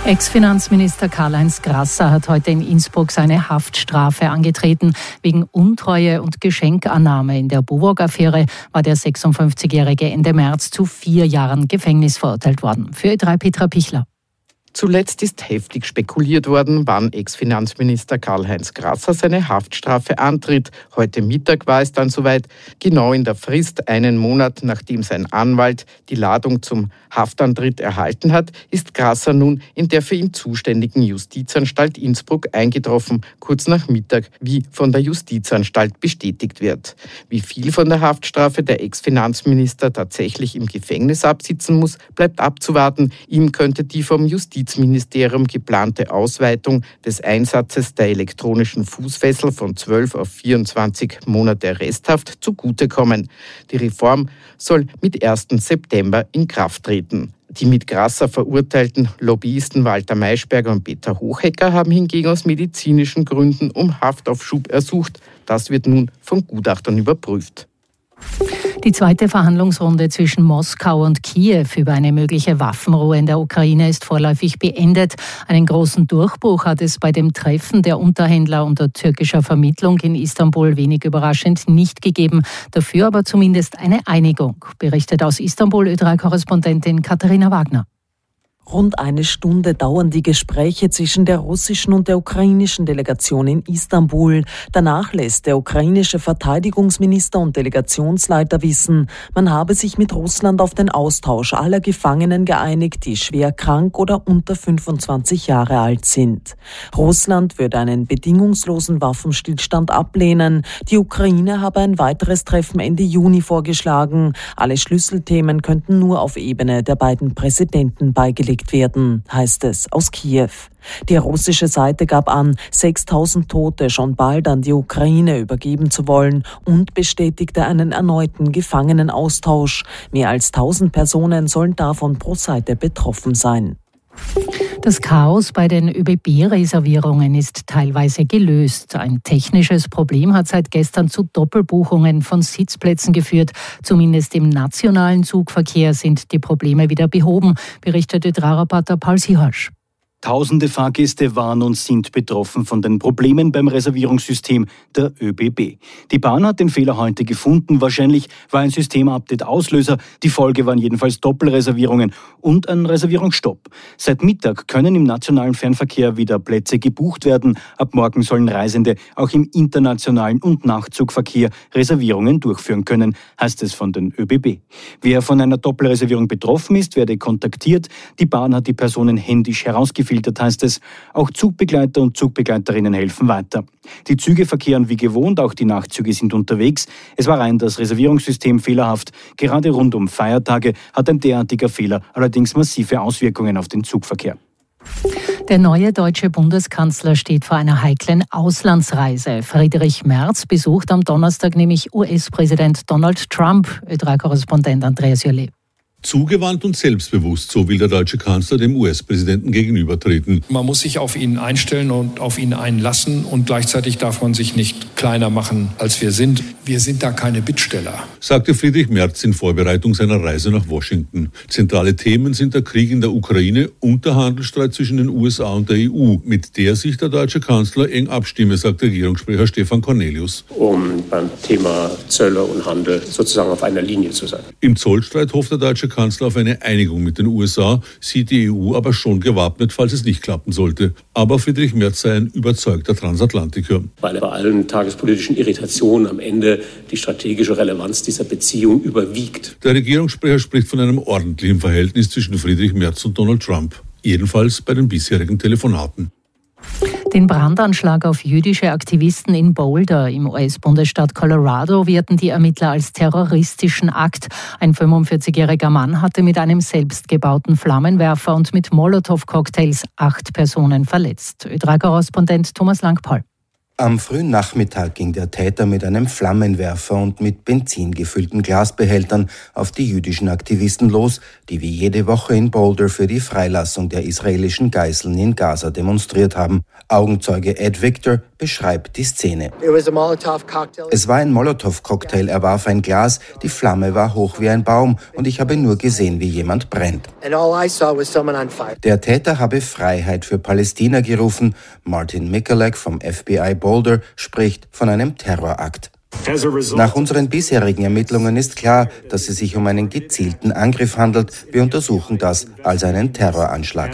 Ex-Finanzminister Karl-Heinz Grasser hat heute in Innsbruck seine Haftstrafe angetreten. Wegen Untreue und Geschenkannahme in der Bowog-Affäre war der 56-Jährige Ende März zu 4 Jahren Gefängnis verurteilt worden. Für Ö3 Petra Pichler. Zuletzt ist heftig spekuliert worden, wann Ex-Finanzminister Karl-Heinz Grasser seine Haftstrafe antritt. Heute Mittag war es dann soweit, genau in der Frist, einen Monat nachdem sein Anwalt die Ladung zum Haftantritt erhalten hat, ist Grasser nun in der für ihn zuständigen Justizanstalt Innsbruck eingetroffen, kurz nach Mittag, wie von der Justizanstalt bestätigt wird. Wie viel von der Haftstrafe der Ex-Finanzminister tatsächlich im Gefängnis absitzen muss, bleibt abzuwarten. Ihm könnte die vom Justizministerium geplante Ausweitung des Einsatzes der elektronischen Fußfessel von 12 auf 24 Monate Arresthaft zugutekommen. Die Reform soll mit 1. September in Kraft treten. Die mit Grasser verurteilten Lobbyisten Walter Maischberger und Peter Hochhecker haben hingegen aus medizinischen Gründen um Haftaufschub ersucht. Das wird nun von Gutachtern überprüft. Die zweite Verhandlungsrunde zwischen Moskau und Kiew über eine mögliche Waffenruhe in der Ukraine ist vorläufig beendet. Einen großen Durchbruch hat es bei dem Treffen der Unterhändler unter türkischer Vermittlung in Istanbul wenig überraschend nicht gegeben. Dafür aber zumindest eine Einigung, berichtet aus Istanbul Ö3-Korrespondentin Katharina Wagner. Rund eine Stunde dauern die Gespräche zwischen der russischen und der ukrainischen Delegation in Istanbul. Danach lässt der ukrainische Verteidigungsminister und Delegationsleiter wissen, man habe sich mit Russland auf den Austausch aller Gefangenen geeinigt, die schwer krank oder unter 25 Jahre alt sind. Russland würde einen bedingungslosen Waffenstillstand ablehnen. Die Ukraine habe ein weiteres Treffen Ende Juni vorgeschlagen. Alle Schlüsselthemen könnten nur auf Ebene der beiden Präsidenten beigelegt werden, heißt es aus Kiew. Die russische Seite gab an, 6.000 Tote schon bald an die Ukraine übergeben zu wollen und bestätigte einen erneuten Gefangenenaustausch. Mehr als 1.000 Personen sollen davon pro Seite betroffen sein. Das Chaos bei den ÖBB-Reservierungen ist teilweise gelöst. Ein technisches Problem hat seit gestern zu Doppelbuchungen von Sitzplätzen geführt. Zumindest im nationalen Zugverkehr sind die Probleme wieder behoben, berichtet Ö3-Reporter Paul Siehasch. Tausende Fahrgäste waren und sind betroffen von den Problemen beim Reservierungssystem der ÖBB. Die Bahn hat den Fehler heute gefunden. Wahrscheinlich war ein Systemupdate Auslöser. Die Folge waren jedenfalls Doppelreservierungen und ein Reservierungsstopp. Seit Mittag können im nationalen Fernverkehr wieder Plätze gebucht werden. Ab morgen sollen Reisende auch im internationalen und Nachtzugverkehr Reservierungen durchführen können, heißt es von den ÖBB. Wer von einer Doppelreservierung betroffen ist, werde kontaktiert. Die Bahn hat die Personen händisch herausgefiltert, heißt es. Auch Zugbegleiter und Zugbegleiterinnen helfen weiter. Die Züge verkehren wie gewohnt, auch die Nachtzüge sind unterwegs. Es war rein das Reservierungssystem fehlerhaft. Gerade rund um Feiertage hat ein derartiger Fehler allerdings massive Auswirkungen auf den Zugverkehr. Der neue deutsche Bundeskanzler steht vor einer heiklen Auslandsreise. Friedrich Merz besucht am Donnerstag nämlich US-Präsident Donald Trump, Ö3-Korrespondent Andreas Jollet. Zugewandt und selbstbewusst, so will der deutsche Kanzler dem US-Präsidenten gegenübertreten. Man muss sich auf ihn einstellen und auf ihn einlassen und gleichzeitig darf man sich nicht kleiner machen, als wir sind. Wir sind da keine Bittsteller, sagte Friedrich Merz in Vorbereitung seiner Reise nach Washington. Zentrale Themen sind der Krieg in der Ukraine und der Handelsstreit zwischen den USA und der EU, mit der sich der deutsche Kanzler eng abstimme, sagt Regierungssprecher Stefan Cornelius. Um beim Thema Zölle und Handel sozusagen auf einer Linie zu sein. Im Zollstreit hofft der deutsche Kanzler auf eine Einigung mit den USA, sieht die EU aber schon gewappnet, falls es nicht klappen sollte. Aber Friedrich Merz sei ein überzeugter Transatlantiker. Weil bei allen tagespolitischen Irritationen am Ende die strategische Relevanz dieser Beziehung überwiegt. Der Regierungssprecher spricht von einem ordentlichen Verhältnis zwischen Friedrich Merz und Donald Trump. Jedenfalls bei den bisherigen Telefonaten. Den Brandanschlag auf jüdische Aktivisten in Boulder im US-Bundesstaat Colorado werten die Ermittler als terroristischen Akt. Ein 45-jähriger Mann hatte mit einem selbstgebauten Flammenwerfer und mit Molotow-Cocktails 8 Personen verletzt. Ö3-Korrespondent Thomas Langpaul. Am frühen Nachmittag ging der Täter mit einem Flammenwerfer und mit Benzin gefüllten Glasbehältern auf die jüdischen Aktivisten los, die wie jede Woche in Boulder für die Freilassung der israelischen Geiseln in Gaza demonstriert haben. Augenzeuge Ed Victor beschreibt die Szene. Es war ein Molotow-Cocktail, er warf ein Glas, die Flamme war hoch wie ein Baum und ich habe nur gesehen, wie jemand brennt. Der Täter habe Freiheit für Palästina gerufen. Martin Michalak vom FBI Boulder spricht von einem Terrorakt. Nach unseren bisherigen Ermittlungen ist klar, dass es sich um einen gezielten Angriff handelt. Wir untersuchen das als einen Terroranschlag.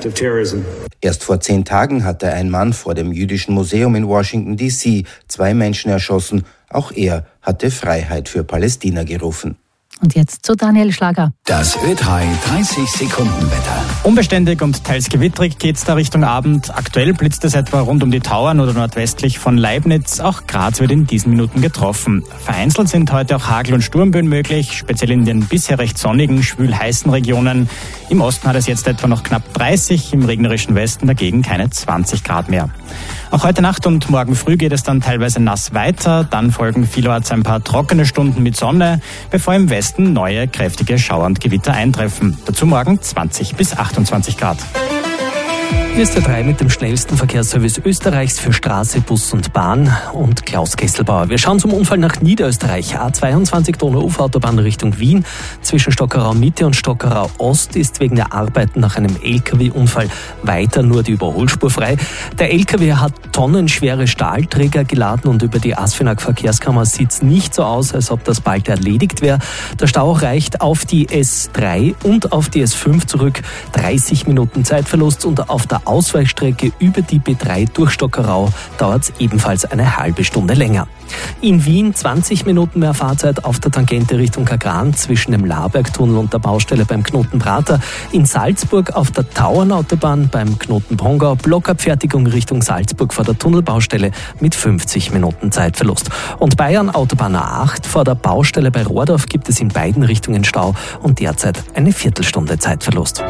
Erst vor 10 Tagen hatte ein Mann vor dem Jüdischen Museum in Washington, D.C. 2 Menschen erschossen. Auch er hatte Freiheit für Palästina gerufen. Und jetzt zu Daniel Schlager. Das Ö3 30-Sekunden-Wetter. Unbeständig und teils gewittrig geht's da Richtung Abend. Aktuell blitzt es etwa rund um die Tauern oder nordwestlich von Leibniz. Auch Graz wird in diesen Minuten getroffen. Vereinzelt sind heute auch Hagel- und Sturmböen möglich, speziell in den bisher recht sonnigen, schwül heißen Regionen. Im Osten hat es jetzt etwa noch knapp 30, im regnerischen Westen dagegen keine 20 Grad mehr. Auch heute Nacht und morgen früh geht es dann teilweise nass weiter. Dann folgen vielerorts ein paar trockene Stunden mit Sonne, bevor im Westen neue kräftige Schauer und Gewitter eintreffen. Dazu morgen 20 bis 28 Grad. Hier ist der 3 mit dem schnellsten Verkehrsservice Österreichs für Straße, Bus und Bahn und Klaus Kesselbauer. Wir schauen zum Unfall nach Niederösterreich. A22 Donau-Ufer-Autobahn Richtung Wien. Zwischen Stockerau Mitte und Stockerau Ost ist wegen der Arbeiten nach einem LKW-Unfall weiter nur die Überholspur frei. Der LKW hat tonnenschwere Stahlträger geladen und über die ASFINAG-Verkehrskammer sieht es nicht so aus, als ob das bald erledigt wäre. Der Stau reicht auf die S3 und auf die S5 zurück. 30 Minuten Zeitverlust und auf der Ausweichstrecke über die B3 durch Stockerau dauert es ebenfalls eine halbe Stunde länger. In Wien 20 Minuten mehr Fahrzeit auf der Tangente Richtung Kagran zwischen dem Labergtunnel und der Baustelle beim Knoten Prater. In Salzburg auf der Tauernautobahn beim Knoten Pongau Blockabfertigung Richtung Salzburg vor der Tunnelbaustelle mit 50 Minuten Zeitverlust. Und Bayern Autobahn A8 vor der Baustelle bei Rohrdorf gibt es in beiden Richtungen Stau und derzeit eine Viertelstunde Zeitverlust.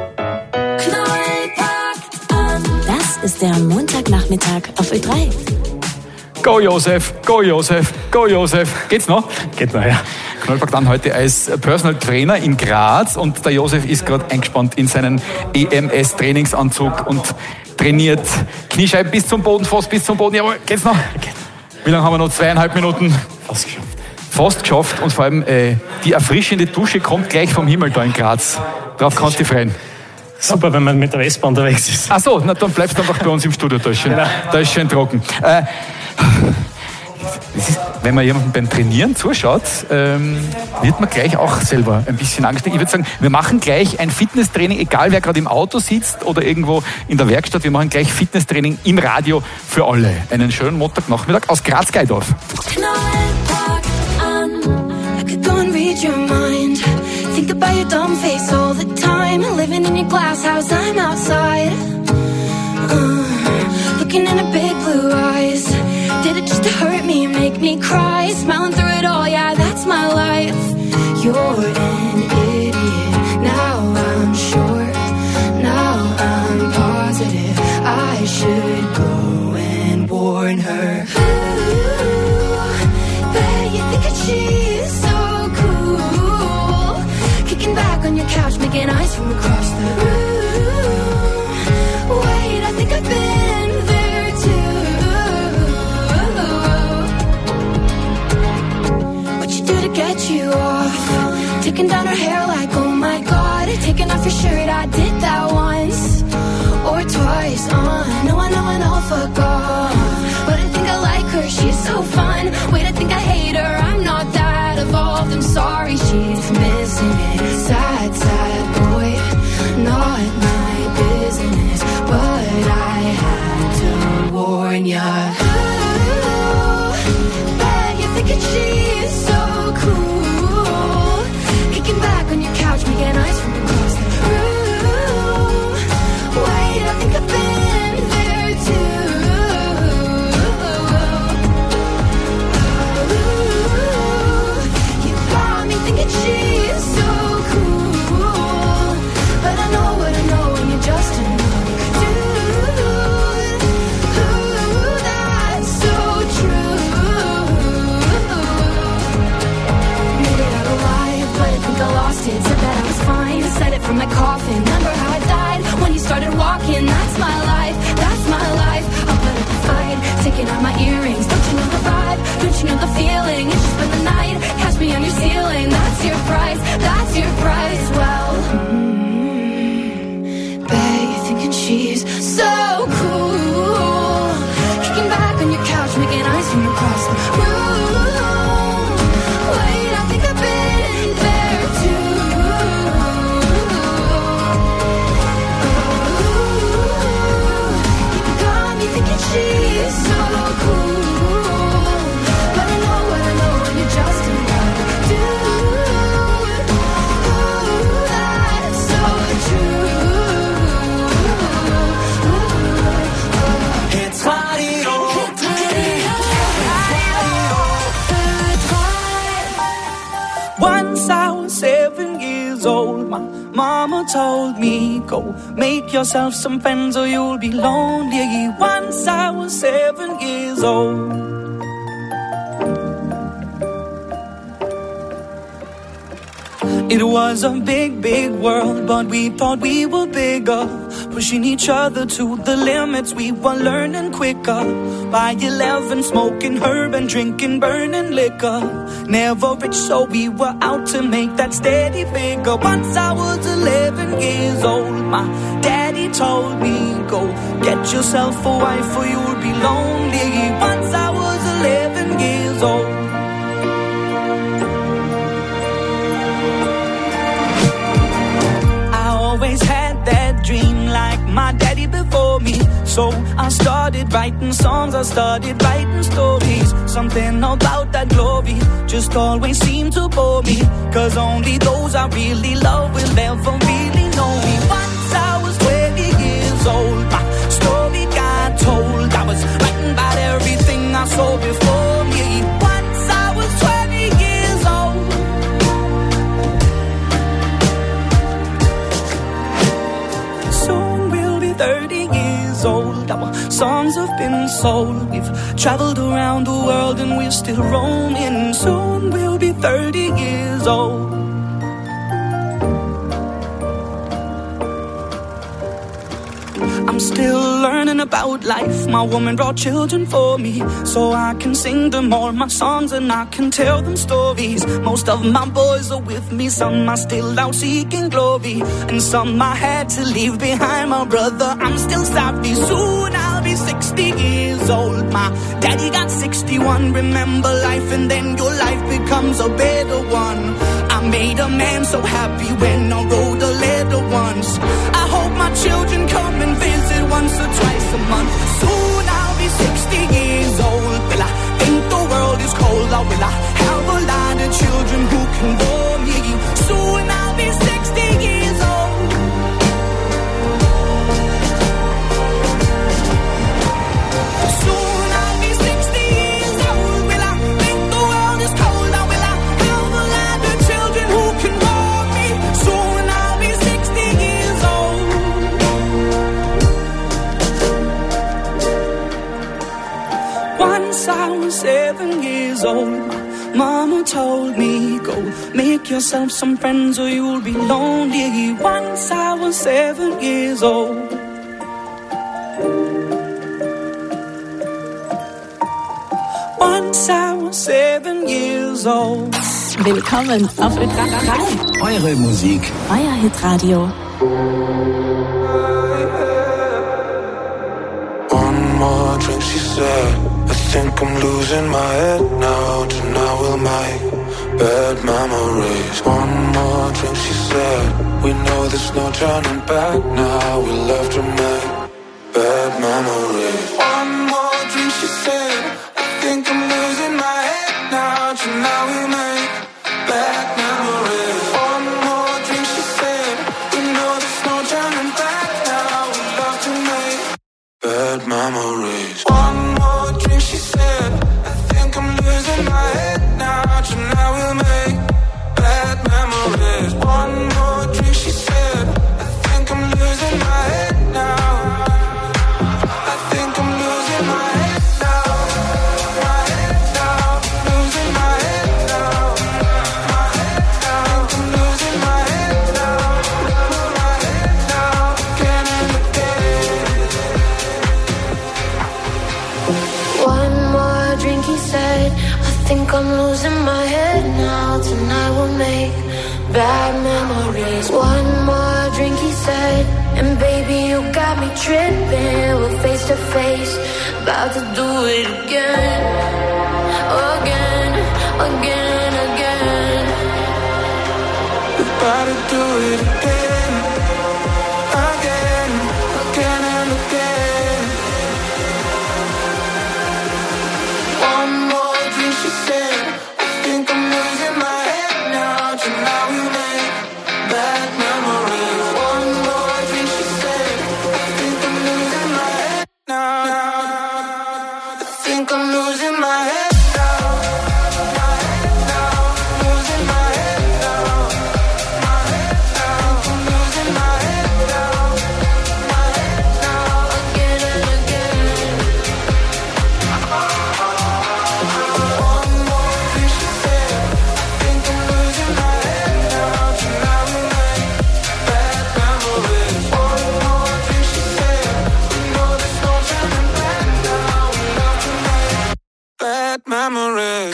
Ist der Montagnachmittag auf Ö3. Go Josef, go Josef, go Josef. Geht's noch? Geht noch, ja. Knollpark dann heute als Personal Trainer in Graz und der Josef ist gerade eingespannt in seinen EMS-Trainingsanzug und trainiert Kniescheiben bis zum Boden, Fuß bis zum Boden. Jawohl, geht's noch? Wie lange haben wir noch? 2,5 Minuten? Fast geschafft. Fast geschafft und vor allem die erfrischende Dusche kommt gleich vom Himmel da in Graz. Darauf kannst du dich freuen. Super, wenn man mit der Vespa unterwegs ist. Ach so, na, dann bleibst du einfach bei uns im Studio, da ist schön trocken. Wenn man jemandem beim Trainieren zuschaut, wird man gleich auch selber ein bisschen angesteckt. Ich würde sagen, wir machen gleich ein Fitnesstraining, egal wer gerade im Auto sitzt oder irgendwo in der Werkstatt, wir machen gleich Fitnesstraining im Radio für alle. Einen schönen Montagnachmittag aus Graz-Geidorf. Think about your dumb face all the time. Living in your glass house, I'm outside. Looking in her big blue eyes. Did it just to hurt me, make me cry? Smiling through it all, yeah, that's my life. You're an idiot. Now I'm sure. Now I'm positive. I should go and warn her. Ooh, bet you think that she's so cool. Kicking back on your couch, making eyes from across the room. Wait, I think I've been there too. What you do to get you off? Taking down her hair like, oh my God. Taking off your shirt, I did that once or twice. I know, fuck off. But I think I like her, she's so fun. Wait, I think I hate her, I'm not that evolved. I'm sorry, she's missing it. Sad, sad boy. No. coffin. Remember how I died when you started walking? That's my life, that's my life. I'll put up a fight, taking out my earrings. Don't you know the vibe? Don't you know the feeling? You should spend the night, catch me on your ceiling. That's your price, that's your price. Well, babe, you're thinking she's so cool, kicking back on your couch, making ice cream across the room. Wait, I think I've been there too. You got me thinking she's so cool, but I know when you're just about to do. That's so true. It's radio. Once I was 7 years old, my mama told me, go make yourself some friends or you'll be lonely. Once I was 7 years old. It was a big, big world, but we thought we were bigger, pushing each other to the limits. We were learning quicker. By 11, smoking herb and drinking burning liquor. Never rich, so we were out to make that steady figure. Once I was 11 years old, my daddy told me, go get yourself a wife or you'll be lonely. Once I was 11 years old. Always had that dream like my daddy before me. So I started writing songs, I started writing stories. Something about that glory just always seemed to bore me, 'cause only those I really love will ever really know me. Once I was 20 years old, my story got told. I was writing about everything I saw before me. Once I was 20 years old. Soon we'll be 30 years old. Our songs have been sold. We've traveled around the world and we're still roaming. Soon we'll be 30 years old. I'm still learning about life. My woman brought children for me, so I can sing them all my songs and I can tell them stories. Most of my boys are with me, some are still out seeking glory, and some I had to leave behind. My brother, I'm still sorry. Soon I'll be 60 years old. My daddy got 61. Remember life and then your life becomes a better one. I made a man so happy when I wrote a letter once. I hope my children come and visit once or twice a month. Soon I'll be 60 years old. Will I think the world is cold, or will I have a lot of children who can bore me? Soon I'll be 60 years old. Soon I'll be 60 years old. Will I think the world is cold, or will I have a lot of children who can bore me? Soon I'll be 60 years old. Once I was 7 years old, my mama told me, go make yourself some friends or you'll be lonely. Once I was 7 years old. Once I was 7 years old. Willkommen auf Ö3. Eure Musik. Euer Hitradio. One more drink, she said. I think I'm losing my head now. Tonight we'll make bad memories. One more drink, she said. We know there's no turning back now. We love to make bad memories. One more drink, she said. I think I'm losing my head now. Tonight we'll make bad memories. One more drink, she said. We know there's no turning back now. We love to make bad memories. One more drink, she said. I think I'm losing my head now. Tonight we'll make bad memories. One more drink, she said. I think I'm losing my head now. I think I'm losing my head now. My head now. Losing my head now. My head now. I think I'm losing my head now. My head I'm losing my head now. Tonight we'll make bad memories. One more drink, he said, and baby, you got me tripping. We're face to face, about to do it again. Again, again, again. We're about to do it again. Again, again and again. One more drink, she said, I think I'm losing my head now. Tonight we make bad memories. One more drink, she said, I think I'm losing my head now. I think I'm losing my head now. My head now, losing my head now. My head now, I'm losing my head now. My head now, again and again. One more drink, she said, I think I'm losing my head now. Tonight we make bad memories. One more drink, she said, we know there's no turning back now. We love to make bad memories.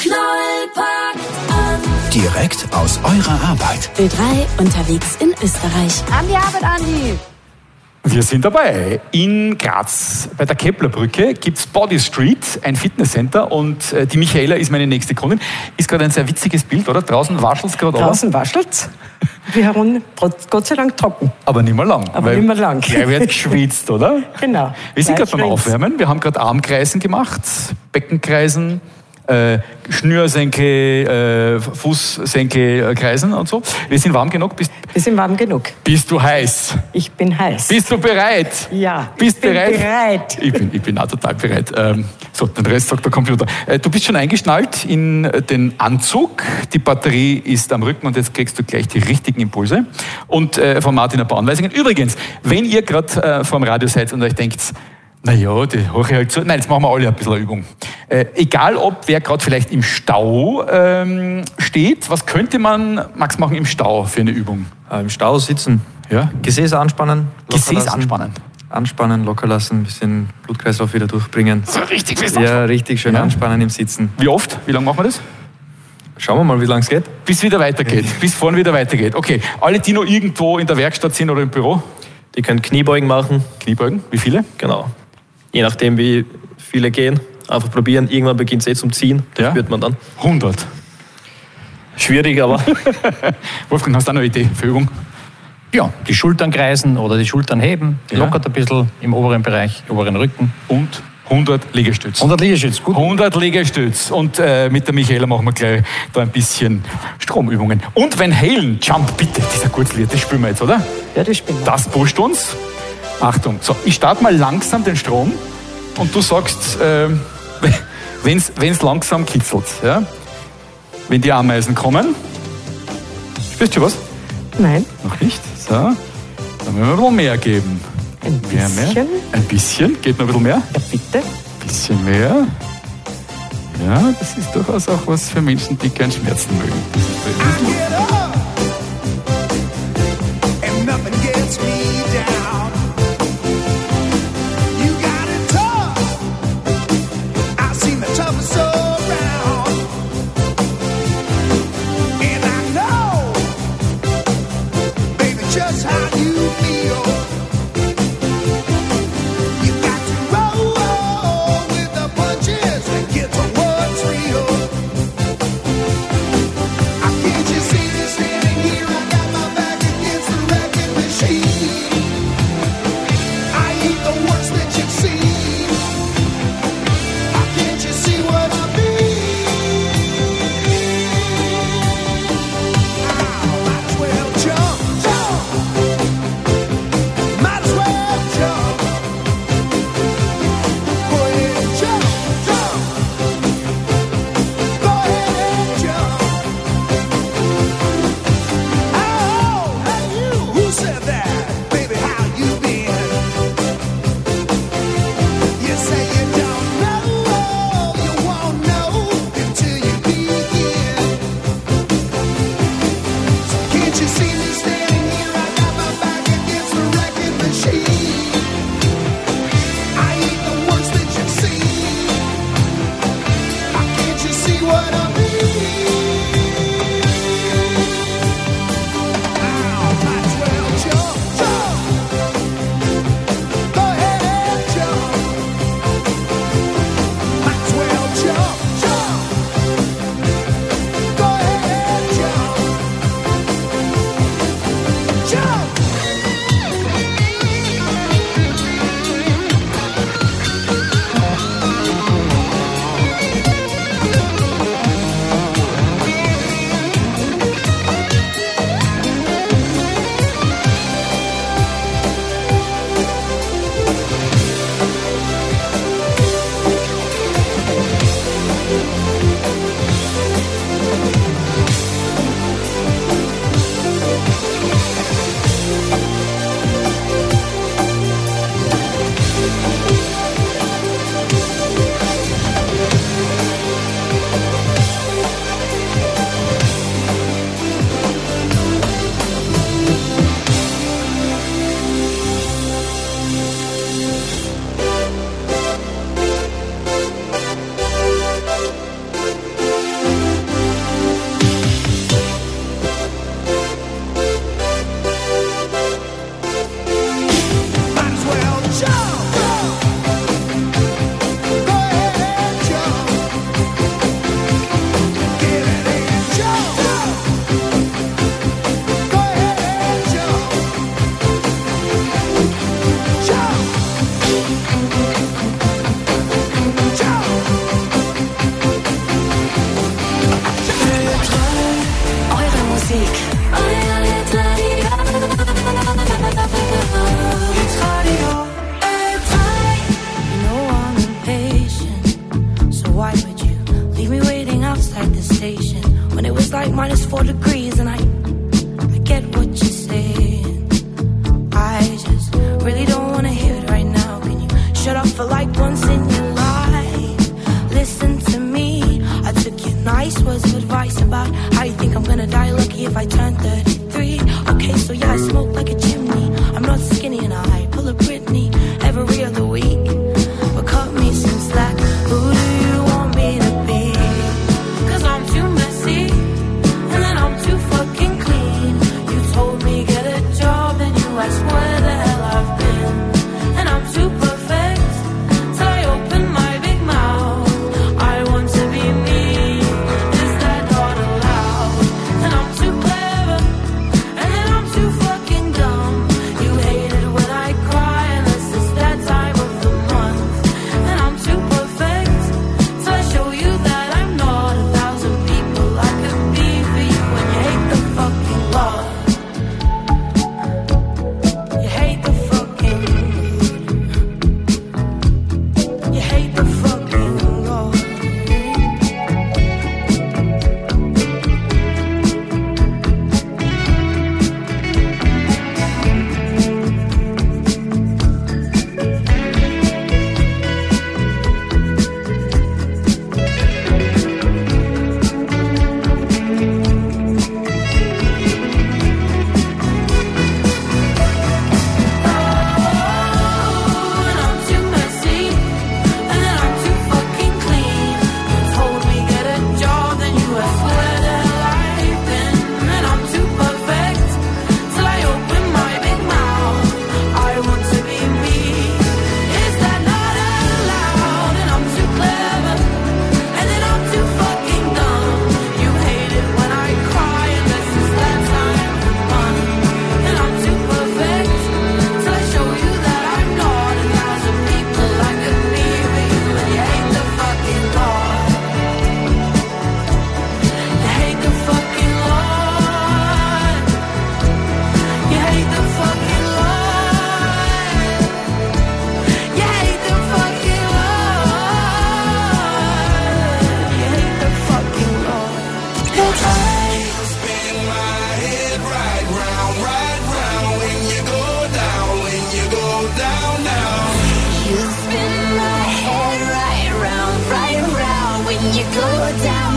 Direkt aus eurer Arbeit. Ö3 unterwegs in Österreich. An die Arbeit, Andi! Wir sind dabei. In Graz bei der Keplerbrücke gibt es Body Street, ein Fitnesscenter, und die Michaela ist meine nächste Kundin. Ist gerade ein sehr witziges Bild, oder? Draußen waschelt es gerade. Draußen waschelt es. Wir haben Gott sei Dank trocken. Aber nicht mehr lang. Aber nicht mehr lang. Der wird geschwitzt, oder? Genau. Wir sind gerade beim Aufwärmen. Wir haben gerade Armkreisen gemacht, Beckenkreisen, Schnürsenkel, Fußsenkelkreisen und so. Wir sind warm genug. Wir sind warm genug. Bist du heiß? Ich bin heiß. Bist du bereit? Ja, bist ich bin bereit? Ich bin auch total bereit. So, den Rest sagt der Computer. Du bist schon eingeschnallt in den Anzug. Die Batterie ist am Rücken und jetzt kriegst du gleich die richtigen Impulse. Und von Martin ein paar Anweisungen. Übrigens, wenn ihr gerade vor dem Radio seid und euch denkt, naja, die höre ich halt zu. Nein, jetzt machen wir alle ein bisschen eine Übung. Egal, ob wer gerade vielleicht im Stau steht, was könnte man, Max, machen im Stau für eine Übung? Im Stau sitzen. Ja. Gesäß anspannen. Gesäß anspannen. Anspannen, locker lassen, ein bisschen Blutkreislauf wieder durchbringen. So richtig fest. Ja, richtig schön anspannen im Sitzen. Wie oft? Wie lange machen wir das? Schauen wir mal, wie lange es geht. Bis wieder weitergeht. Bis vorne wieder weitergeht. Okay, alle, die noch irgendwo in der Werkstatt sind oder im Büro? Die können Kniebeugen machen. Kniebeugen? Wie viele? Genau. Je nachdem, wie viele gehen. Einfach probieren. Irgendwann beginnt es zum Ziehen. Das spürt man dann. 100. Schwierig, aber... Wolfgang, hast du auch noch eine Idee für Übung? Ja, die Schultern kreisen oder die Schultern heben. Lockert ein bisschen im oberen Bereich, oberen Rücken. Und 100 Liegestütz. 100 Liegestütz, gut. 100 Liegestütz. Und mit der Michaela machen wir gleich da ein bisschen Stromübungen. Und Van Halen, Jump, bitte. Dieser Kurzlied, das spielen wir jetzt, oder? Ja, das spielen wir. Das pusht uns. Achtung. So, ich starte mal langsam den Strom und du sagst, wenn es langsam kitzelt. Ja? Wenn die Ameisen kommen. Spürst du was? Nein. Noch nicht? So. Dann müssen wir ein bisschen mehr geben. Ein bisschen? Mehr. Ein bisschen? Geht noch ein bisschen mehr? Ja, bitte. Ein bisschen mehr. Ja, das ist durchaus auch was für Menschen, die gern Schmerzen mögen. Das ist She if I turn 33. Okay, so yeah, I smoke like a chimney. I'm not skinny and I pull a Britney every other week. But cut me some slack. Who do you want me to be? 'Cause I'm too messy and then I'm too fucking clean. You told me get a job and you asked where the hell I've been. And I'm too perfect till I open my big mouth. I want to be me. Is that not allowed? And I'm too clever and then I'm too fucking dumb. You hate it when I cry unless it's that time of the month. And I'm too perfect till I show you that I'm not 1,000 people I could be for you. When you hate the fucking law, you hate the fucking, you hate the fucking law. And I'm too messy and then I'm too fucking clean. You told me get a job, then you asked where the hell I've been. And I'm too perfect till I open my big mouth. I want to be me. Is that not allowed? And I'm too clever and then I'm too fucking dumb. You hate it when I cry unless it's that time of the month. And I'm too perfect till I show you that I'm not 1,000 people I could be for you. And you hate the fucking law. You hate the fucking law. You hate the fucking law. You hate the fucking law. You hate the fucking law. Spin my head right round when you go down, down. You spin my head right round when you go down,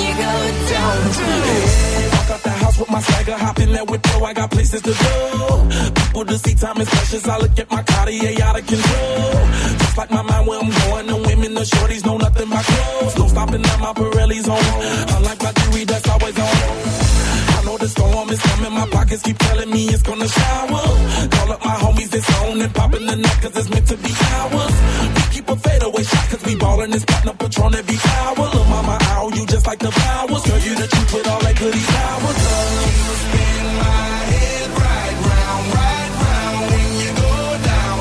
Walk out the house with my swagger, hop in that whip, I got places to go. People to see, time is precious. I look at my Cartier out of control. Just like my mind where I'm going, the women, the shorties know nothing but clothes. No stopping at my Pirelli's on. Unlike my jewelry, that's always on. I know the storm is coming, my pockets keep telling me it's gonna shower. Call up my homies, it's on and popping the neck, 'cause it's meant to be ours. We keep a fadeaway shot, 'cause we ballin' this platinum Patron every hour. Look, mama, ow, you just like the flowers. Girl, you the truth with all that goody powers. You spin my head right round when you go down,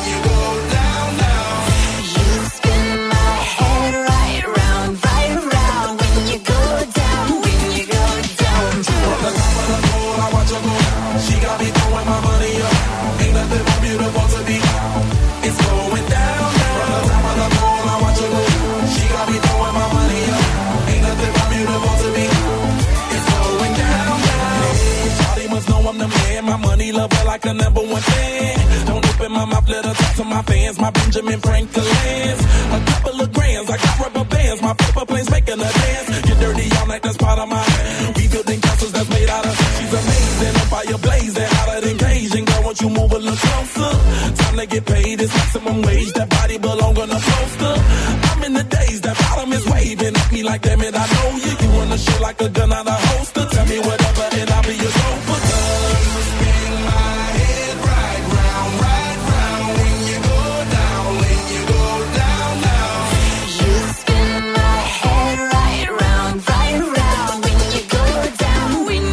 down. You spin my head right round when you go down, From the top of the pole, I watch her go down. She got me throwing my money up. Ain't nothing more beautiful to be. It's going down. From the top of the pole, I watch her go down. She got me throwing my money up. Ain't nothing more beautiful to be. It's going down. Shawty must know I'm the man. My money lover like a number one fan. Don't open my mouth, let her talk to my fans. My Benjamin Franklin's. A couple of grands, I got rubber bands. My paper planes making a dance. Get dirty all night, that's part of my. We building castles that's made out of. She's amazing, a fire blazing, hotter than Cajun. Girl, won't you move a little closer? Time to get paid, it's maximum wage. That body belong on a poster. I'm in the days, that bottom is waving at me like, damn it, I know you. You wanna show like a gun out of holster. Tell me whatever and I'll be your chauffeur. Spin my head right round when you go down, down. You spin my head right round when you go down,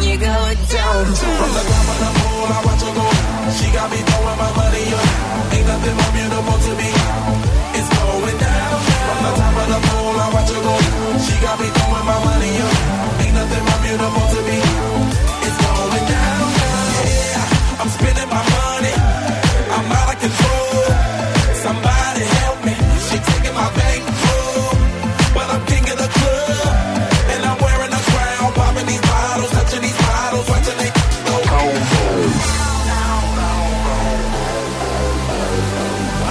From the top of the pole, I watch her go down. She got me throwing my money up. Ain't nothing more beautiful to be. It's going down. From the top of the pole, I watch her go down. She got me throwing my money up. Ain't nothing more beautiful to be. It's going down. Yeah, I'm spending my money. I'm out of control. Somebody help me. She taking my bankroll. But I'm king of the club. And I'm wearing a crown. Popping these bottles, touching these bottles, watching they go.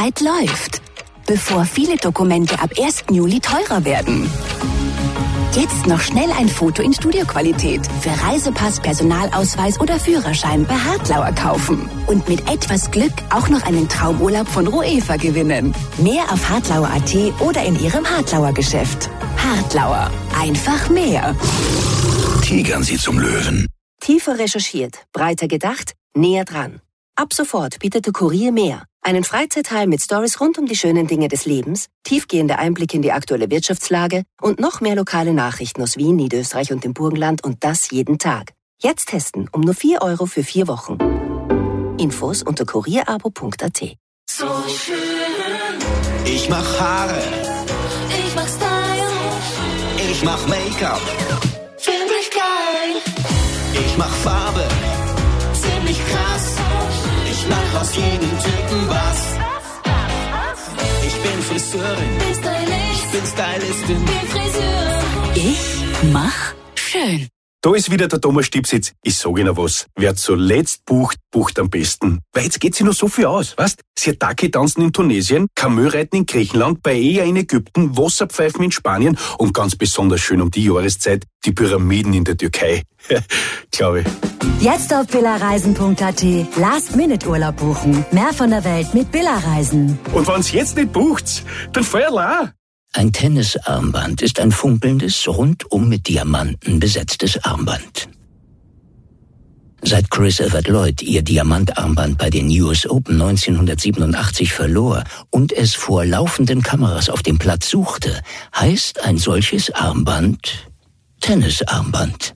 Zeit läuft, bevor viele Dokumente ab 1. Juli teurer werden. Jetzt noch schnell ein Foto in Studioqualität für Reisepass, Personalausweis oder Führerschein bei Hartlauer kaufen. Und mit etwas Glück auch noch einen Traumurlaub von Roefa gewinnen. Mehr auf hartlauer.at oder in Ihrem Hartlauer Geschäft. Hartlauer. Einfach mehr. Tigern Sie zum Löwen. Tiefer recherchiert, breiter gedacht, näher dran. Ab sofort bietet der Kurier mehr. Einen Freizeitteil mit Stories rund um die schönen Dinge des Lebens, tiefgehende Einblicke in die aktuelle Wirtschaftslage und noch mehr lokale Nachrichten aus Wien, Niederösterreich und dem Burgenland und das jeden Tag. Jetzt testen um nur 4 € für 4 Wochen. Infos unter kurierabo.at. So schön. Ich mach Haare. Ich mach Style. Ich mach Make-up. Find ich geil. Ich mach Farbe. Ziemlich krass. Ich mach aus jedem Typen was. Ich bin Friseurin. Bin Stylist. Ich bin Stylistin. Bin Friseur. Ich mach schön. Da ist wieder der Thomas Stipsitz. Ich sag Ihnen was. Wer zuletzt bucht, bucht am besten. Weil jetzt geht sich noch so viel aus, weißt? Sirtaki tanzen in Tunesien, Kamö-Reiten in Griechenland, Paella in Ägypten, Wasserpfeifen in Spanien und ganz besonders schön um die Jahreszeit die Pyramiden in der Türkei. Glaube ich. Jetzt auf billerreisen.at. Last-Minute-Urlaub buchen. Mehr von der Welt mit Billerreisen. Und wenn's jetzt nicht bucht, dann Feuerla. Ein Tennisarmband ist ein funkelndes, rundum mit Diamanten besetztes Armband. Seit Chris Evert Lloyd ihr Diamantarmband bei den US Open 1987 verlor und es vor laufenden Kameras auf dem Platz suchte, heißt ein solches Armband Tennisarmband.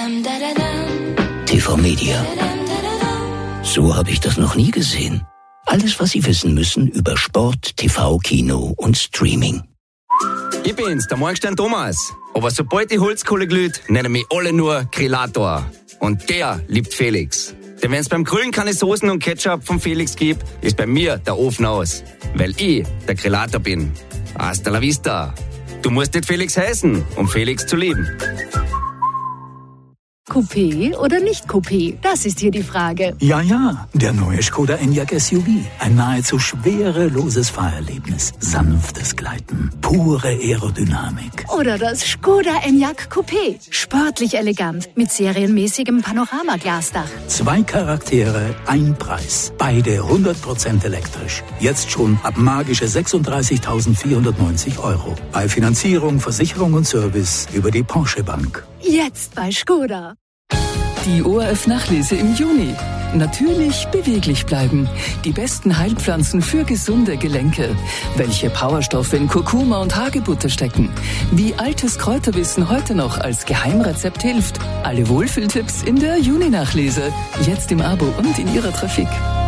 TV Media. So habe ich das noch nie gesehen. Alles, was Sie wissen müssen über Sport, TV, Kino und Streaming. Ich bin's, der Morgenstern Thomas. Aber sobald die Holzkohle glüht, nennen mich alle nur Grillator. Und der liebt Felix. Denn wenn's beim Grillen keine Soßen und Ketchup von Felix gibt, ist bei mir der Ofen aus. Weil ich der Grillator bin. Hasta la vista. Du musst nicht Felix heißen, um Felix zu lieben. Coupé oder nicht Coupé? Das ist hier die Frage. Ja, der neue Skoda Enyaq SUV. Ein nahezu schwereloses Fahrerlebnis. Sanftes Gleiten. Pure Aerodynamik. Oder das Skoda Enyaq Coupé. Sportlich elegant. Mit serienmäßigem Panoramaglasdach. 2 Charaktere, ein Preis. Beide 100% elektrisch. Jetzt schon ab magische 36.490 €. Bei Finanzierung, Versicherung und Service über die Porsche Bank. Jetzt bei Skoda. Die ORF-Nachlese im Juni. Natürlich beweglich bleiben. Die besten Heilpflanzen für gesunde Gelenke. Welche Powerstoffe in Kurkuma und Hagebutte stecken. Wie altes Kräuterwissen heute noch als Geheimrezept hilft. Alle Wohlfühltipps in der Juni-Nachlese. Jetzt im Abo und in Ihrer Trafik.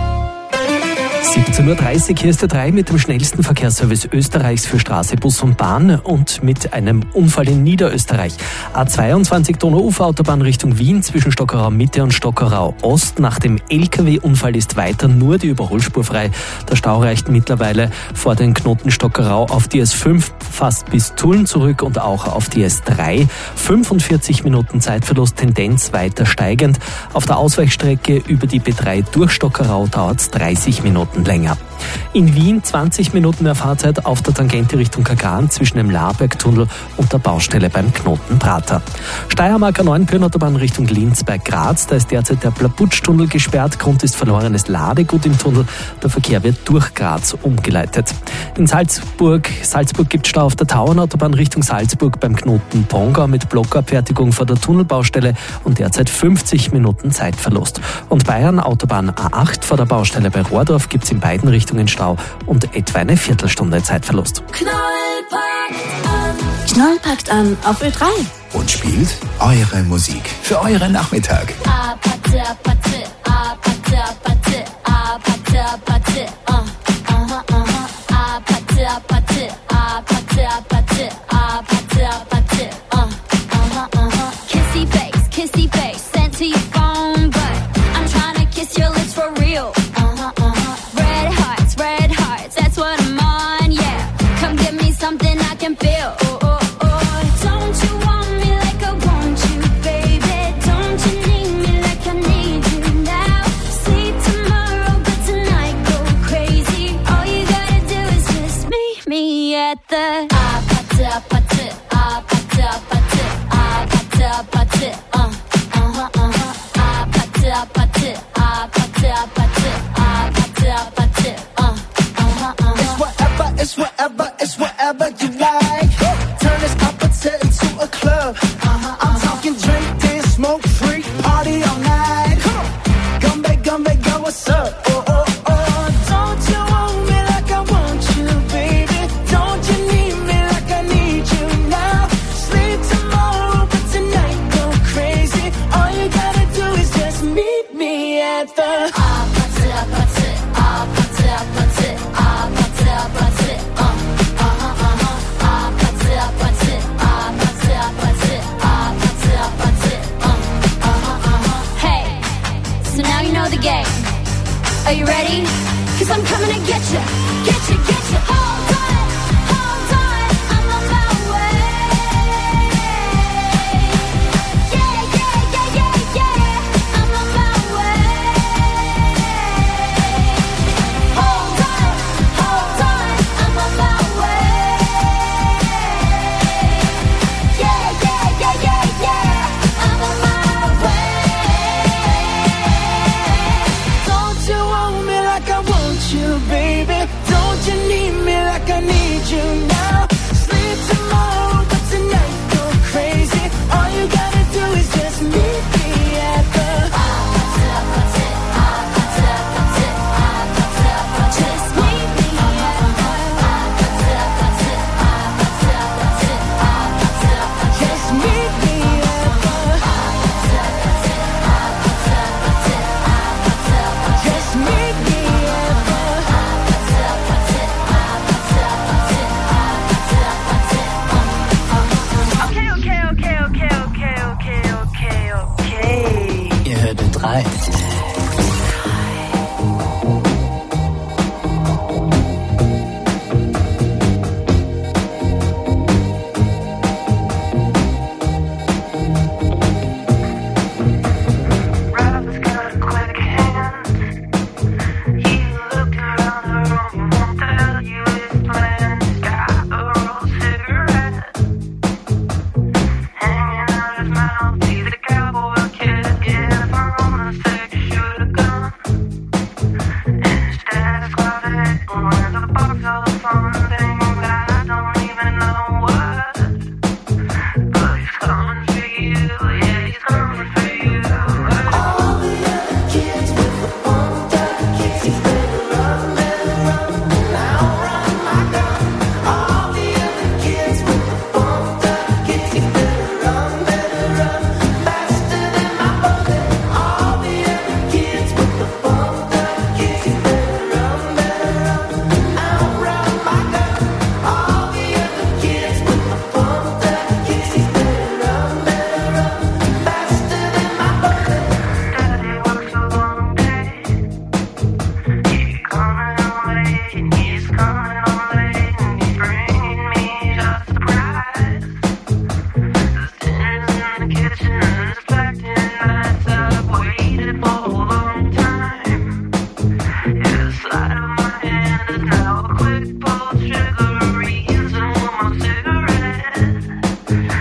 17.30 Uhr, hier ist der 3 mit dem schnellsten Verkehrsservice Österreichs für Straße, Bus und Bahn und mit einem Unfall in Niederösterreich. A22 Donau-Ufer-Autobahn Richtung Wien zwischen Stockerau Mitte und Stockerau Ost. Nach dem LKW-Unfall ist weiter nur die Überholspur frei. Der Stau reicht mittlerweile vor den Knoten Stockerau auf die S5 fast bis Tulln zurück und auch auf die S3. 45 Minuten Zeitverlust, Tendenz weiter steigend. Auf der Ausweichstrecke über die B3 durch Stockerau dauert es 30 Minuten länger. In Wien 20 Minuten mehr Fahrzeit auf der Tangente Richtung Kagran zwischen dem Laarbergtunnel und der Baustelle beim Knoten Prater. Steiermarker 9 Pirnautobahn Richtung Linz bei Graz. Da ist derzeit der Plaputschtunnel gesperrt. Grund ist verlorenes Ladegut im Tunnel. Der Verkehr wird durch Graz umgeleitet. In Salzburg gibt Stau auf der Tauernautobahn Richtung Salzburg beim Knoten Pongau mit Blockabfertigung vor der Tunnelbaustelle und derzeit 50 Minuten Zeitverlust. Und Bayern Autobahn A8 vor der Baustelle bei Rohrdorf gibt es in beiden Richtungen Stau und etwa eine Viertelstunde Zeitverlust. Knoll packt an auf Ö3. Und spielt eure Musik für euren Nachmittag. Kissy face, sent to your phone, but I'm trying to kiss your lips for real. Red hearts, that's what I'm on, yeah. Come give me something I can feel. Don't you want me like I want you, baby? Don't you need me like I need you now? See tomorrow, but tonight go crazy.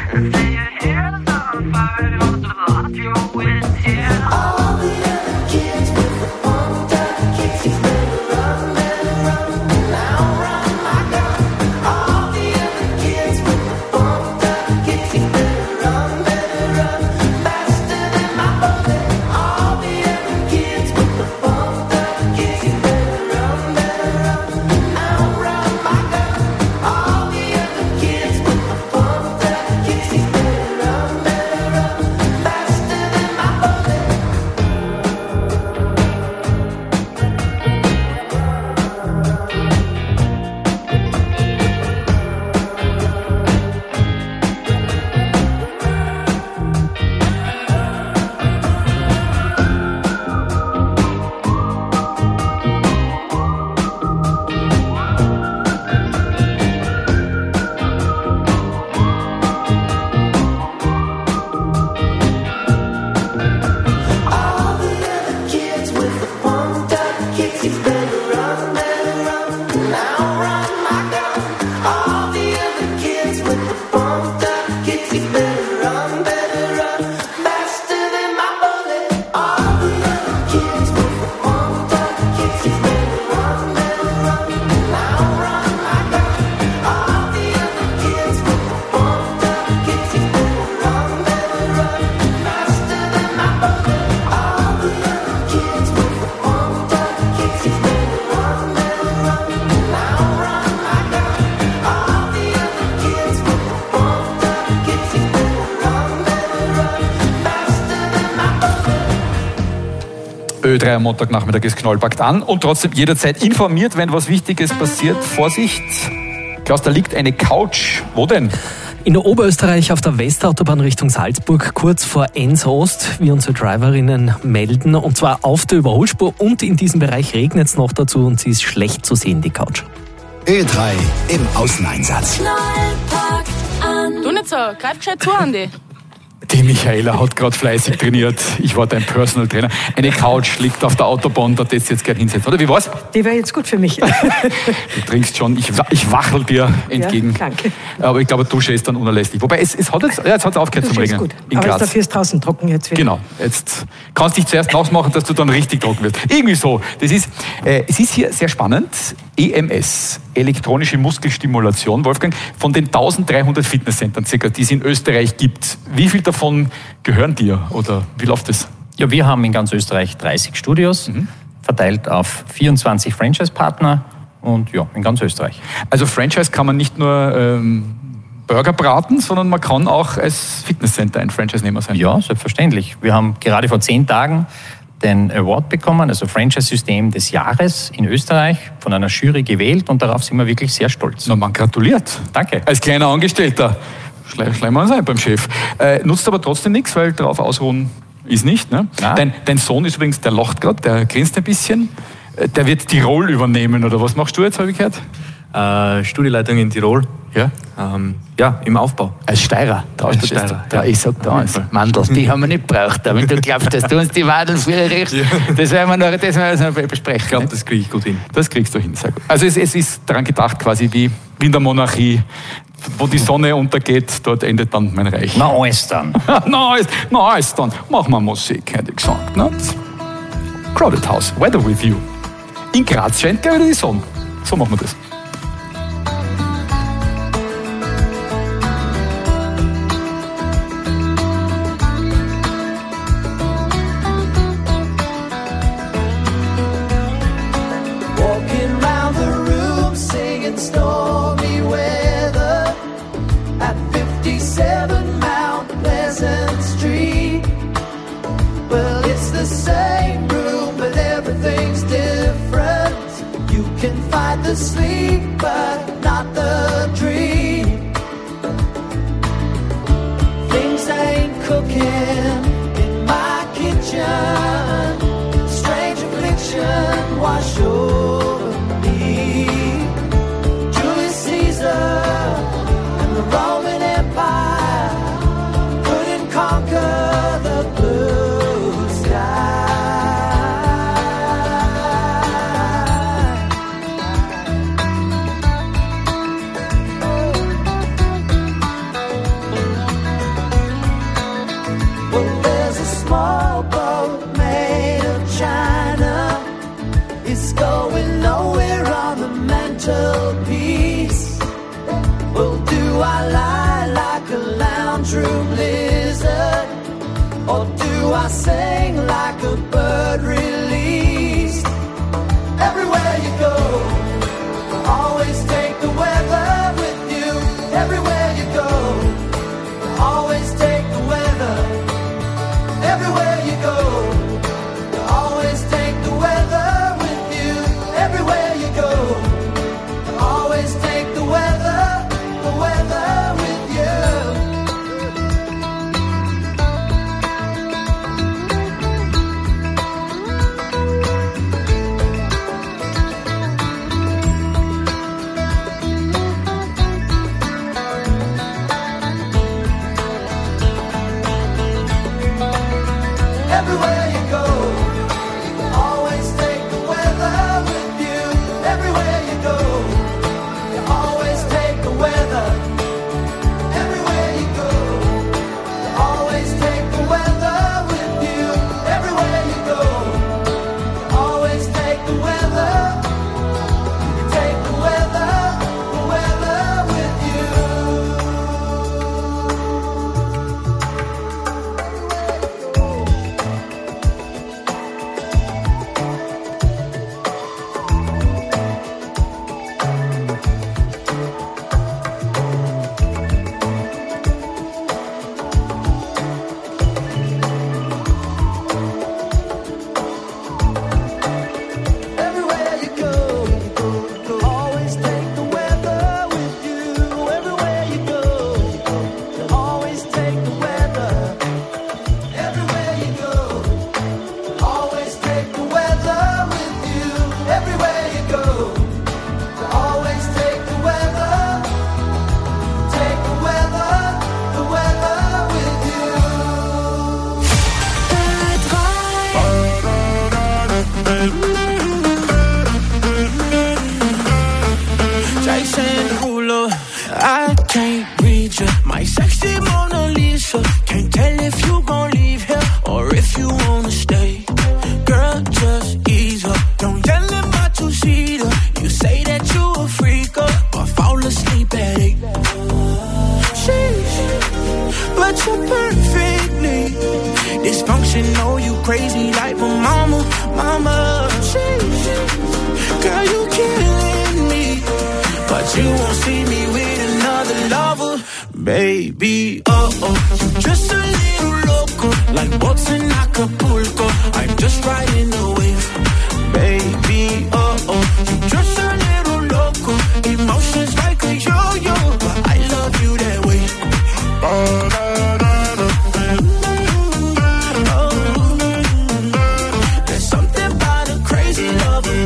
Ö3 am Montagnachmittag ist Knollpackt an und trotzdem jederzeit informiert, wenn was Wichtiges passiert. Vorsicht, Klaus, da liegt eine Couch. Wo denn? In Oberösterreich auf der Westautobahn Richtung Salzburg, kurz vor Enns Ost, wie unsere Driverinnen melden. Und zwar auf der Überholspur und in diesem Bereich regnet es noch dazu und sie ist schlecht zu sehen, die Couch. Ö3 im Außeneinsatz. Du nicht so, greif gescheit zu, Andi. Die Michaela hat gerade fleißig trainiert. Ich war dein Personal Trainer. Eine Couch liegt auf der Autobahn, da hättest du jetzt gerne hinsetzen, oder? Wie war's? Die wäre jetzt gut für mich. Du trinkst schon, ich wachel dir entgegen. Ja, danke. Aber ich glaube, Dusche ist dann unerlässlich. Wobei, jetzt hat es aufgehört zum Regnen. Gut. In Aber Graz. dafür ist draußen trocken jetzt wieder. Genau. Jetzt kannst du dich zuerst nachmachen, dass du dann richtig trocken wirst. Irgendwie so. Es ist hier sehr spannend. EMS, elektronische Muskelstimulation, Wolfgang, von den 1300 Fitnesscentern circa, die es in Österreich gibt. Wie viel davon gehören dir oder wie läuft das? Ja, wir haben in ganz Österreich 30 Studios, verteilt auf 24 Franchise-Partner und ja, in ganz Österreich. Also Franchise kann man nicht nur Burger braten, sondern man kann auch als Fitnesscenter ein Franchise-Nehmer sein. Ja, selbstverständlich. Wir haben gerade vor 10 Tagen den Award bekommen, also Franchise-System des Jahres in Österreich, von einer Jury gewählt und darauf sind wir wirklich sehr stolz. Na, man gratuliert. Danke. Als kleiner Angestellter. Schleichen wir uns ein beim Chef. Nutzt aber trotzdem nichts, weil darauf ausruhen ist nicht. Ne? Dein Sohn ist übrigens, der lacht gerade, der grinst ein bisschen. Der wird Tirol übernehmen, oder was machst du jetzt, habe ich gehört? Studieleitung in Tirol. Ja? Ja, im Aufbau. Als Steirer. Als Steirer. Ja, ich sag da eins. Mandels, die haben wir nicht gebraucht. Wenn du glaubst, dass du uns die Wadeln für recht, das werden wir noch besprechen. Ich glaube, das kriege ich gut hin. Das kriegst du hin, sehr gut. Also es ist daran gedacht, quasi wie in der Monarchie, wo die Sonne untergeht, dort endet dann mein Reich. Na, alles dann. Na, alles dann. Machen wir Musik, hätte ich gesagt. Ne? Crowded House, Weather With You. In Graz scheint gerade die Sonne. So machen wir das. The sleep, but not the dream. Things ain't cooking in my kitchen. Strange affliction wash over me. Julius Caesar and the Roman Empire couldn't conquer the blue sky. one true blizzard? Or do I sing like a bird released? Everywhere you go, always take the weather with you. Everywhere you go, always take the weather. Everywhere you go, always take the weather with you. Everywhere you go, always take the weather with you. Everywhere you go, always take the weather with you. Everywhere you go, you always take the weather. Everywhere you go, you always take the weather with you. Everywhere you go, you always take the weather. You take the weather with you. Everywhere you go, always take the weather with you. Everywhere you go, always take the weather. Everywhere you go, always take the weather with you. Everywhere you go, always take the weather. Take the weather with you. Jason Derulo, I can't read you. My sexy Mona Lisa. Can't tell if you gon' leave here or if you wanna stay. Girl, just ease up. Don't yell in my two-seater. You say that you a freak up, but fall asleep at 8. Sheesh, but you're perfectly dysfunctional. You crazy like my mama. Sheesh, girl, you killing me. But you won't see me with another lover, baby. You just a little loco, like boats in Acapulco. I'm just riding the wave, baby. You just a little loco, emotions like a yo-yo, but I love you that way. There's something about a crazy lover.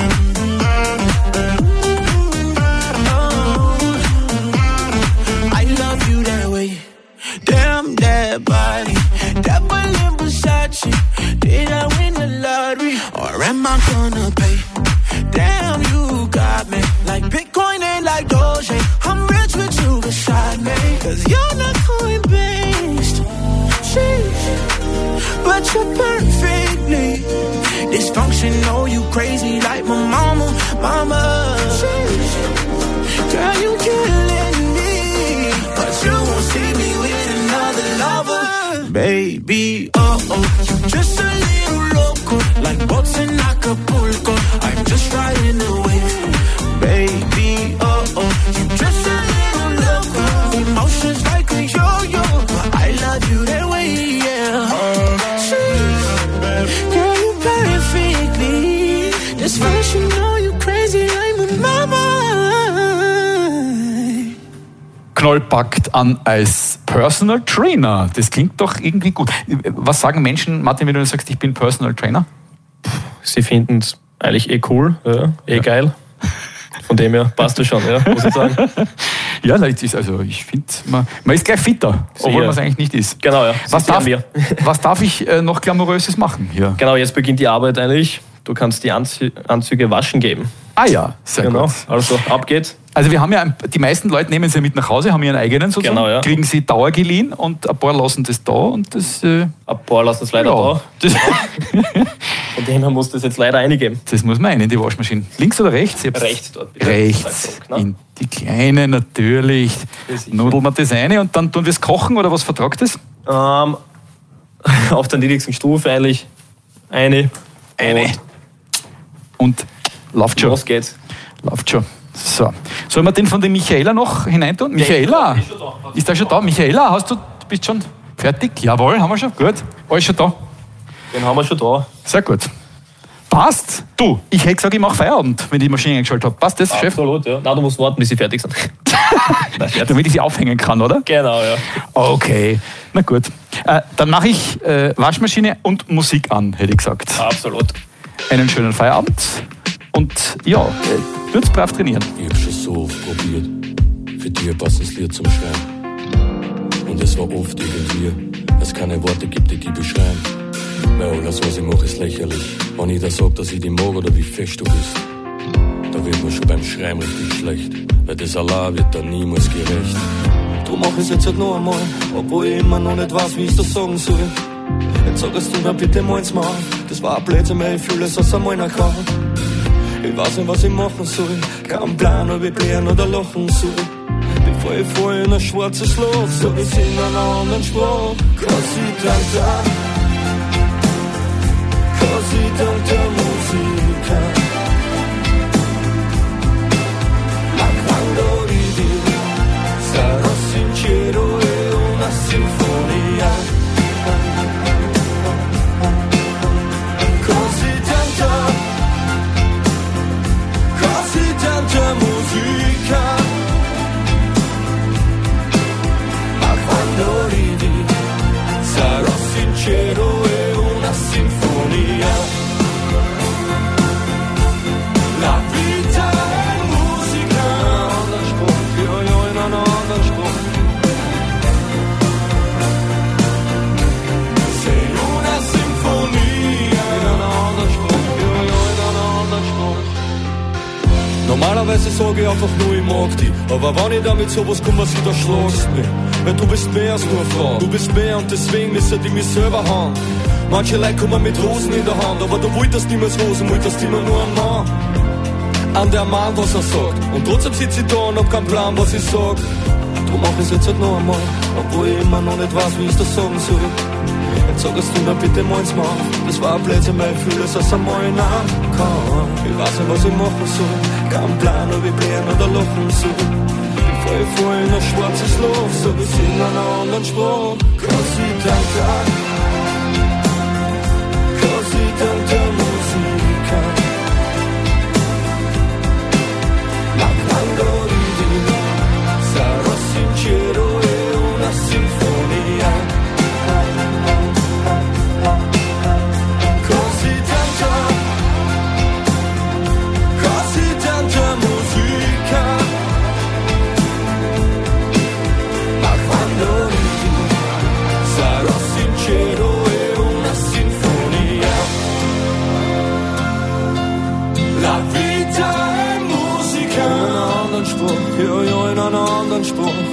Damn that body, that Berlin Versace. Did I win the lottery, or am I gonna pay? Damn, you got me like Bitcoin and like Doge. I'm rich with you beside me, 'cause you're not coin-based. Sheesh, but you're perfectly dysfunctional. You crazy like my mama. Sheesh, girl, you killing me, but you won't see me with another lover, baby. You just a little loco, like boats in Acapulco. I'm just riding the wave, baby. You just a little loco, emotions like a yo-yo, but I love you that way, yeah. Girl, you perfectly dysfunctional. You crazy like my mama. Knoll packt an als Personal Trainer. Das klingt doch irgendwie gut. Was sagen Menschen, Martin, wenn du sagst, ich bin Personal Trainer? Sie finden es eigentlich cool, ja, geil. Von dem her passt das schon, ja, muss ich sagen. Ja, also ich finde, man ist gleich fitter, obwohl man es eigentlich nicht ist. Genau, ja. Was darf ich noch Glamouröses machen hier? Genau, jetzt beginnt die Arbeit eigentlich. Du kannst die Anzüge waschen geben. Ah ja, sehr gut. Also ab geht's. Also wir haben ja, die meisten Leute nehmen sie mit nach Hause, haben ihren eigenen sozusagen, Genau, ja. kriegen sie dauergeliehen und ein paar lassen das da und das... Ein paar lassen es leider da. Von dem her muss das jetzt leider eingeben. Das muss man in die Waschmaschine. Links oder rechts? Rechts dort. Bitte. Rechts. In die kleine natürlich. Nudeln wir das eine und dann tun wir es kochen oder was vertragt das? Auf der niedrigsten Stufe eigentlich eine. Und läuft schon. Los geht's. Läuft schon. So. Sollen wir den von der Michaela noch hineintun? Michaela? Ist der schon da? Michaela, du bist schon fertig? Jawohl, haben wir schon. Gut. Alles schon da. Den haben wir schon da. Sehr gut. Passt. Du, ich hätte gesagt, ich mache Feierabend, wenn ich die Maschine eingeschaltet habe. Passt das, Chef? Absolut, ja. Nein, du musst warten, bis sie fertig sind. Damit ich sie aufhängen kann, oder? Genau, ja. Okay, na gut. Dann mache ich Waschmaschine und Musik an, hätte ich gesagt. Absolut. Einen schönen Feierabend und ja, wird's brav trainieren. Ich hab schon so oft probiert, für dich ein passendes Lied zum Schreiben. Und es war oft irgendwie, es keine Worte gibt, die beschreiben. Weil alles, was ich mache, ist lächerlich. Wenn ich da sag, dass ich dich mag oder wie fest du bist, da wird mir schon beim Schreiben richtig schlecht. Weil das allein wird dann niemals gerecht. Drum mach ich's jetzt halt noch einmal, obwohl ich immer noch nicht weiß, wie ich's da sagen soll. Jetzt sagst du mir bitte mal's mal. Das war ein Blödsinn, weil ich fühle es aus einmal nach kann. Ich weiß nicht, was ich machen soll. Kein Plan, ob ich blären oder lachen soll. Bevor ich voll in ein schwarzes Loch, sag ich's in einer anderen Sprache. Cause ich dank der Musica. Ma quando ridi sarò sincero e una sinfonia. Così tanta musica. Ma quando ridi sarò sincero e una sinfonia. La vita è musica, non spruch, io in un anderen Spruch. Sei una sinfonia, in un anderen Spruch, io in un anderen Spruch. Normalerweise sage ich einfach nur, ich mag dich. Aber wenn ich damit sowas komme, was ich da schlagst mich. Weil du bist mehr als nur eine Frau. Du bist mehr und deswegen müssen die mich selber haben. Manche Leute kommen mit Rosen in der Hand, aber du wolltest niemals Rosen, wolltest immer nur einen Mann. An der Mann, was er sagt. Und trotzdem sitze ich da und hab keinen Plan, was ich sag. Drum mach ich's jetzt halt noch einmal, obwohl ich immer noch nicht weiß, wie ich's das sagen soll. Jetzt sagst du mir bitte mal's mal. Das war ein Blödsinn, weil ich fühle es aus einmal nach kann. Ich weiß nicht, was ich machen soll. Kein Plan, ob ich blären oder lachen soll. Bevor ich voll in ein schwarzes Loch, sag ich's in einer anderen Sprache. Così tanta musica. Ma quando ridi sarò sincero e una sinfonia. Così tanta musica. Ma quando ridi sarò sincero e una sinfonia. La vita è musica. In einen anderen Spruch, ja, in einen anderen Spruch.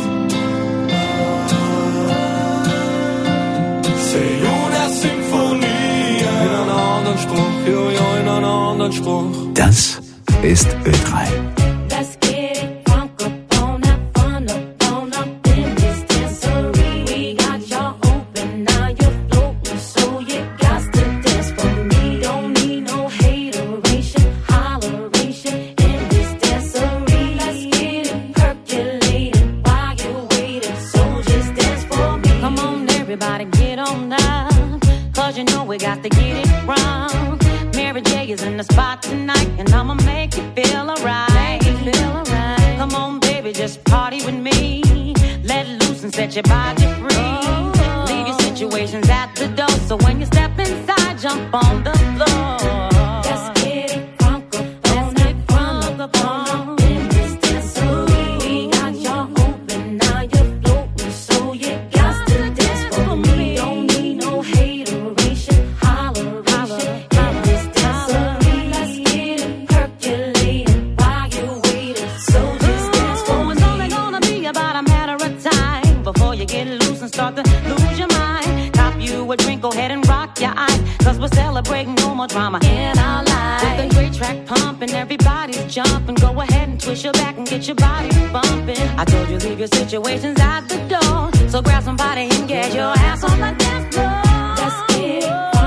Sei una sinfonia. In einen anderen Spruch, ja, in einen anderen Spruch. Das ist Ö3. So just loose and start to lose your mind. Cop you a drink, go ahead and rock your eyes, cause we're celebrating no more drama in our lives. With a great track pumping, everybody's jumping. Go ahead and twist your back and get your body bumping. I told you leave your situations at the door, so grab somebody and get your ass on the dance floor. Let's get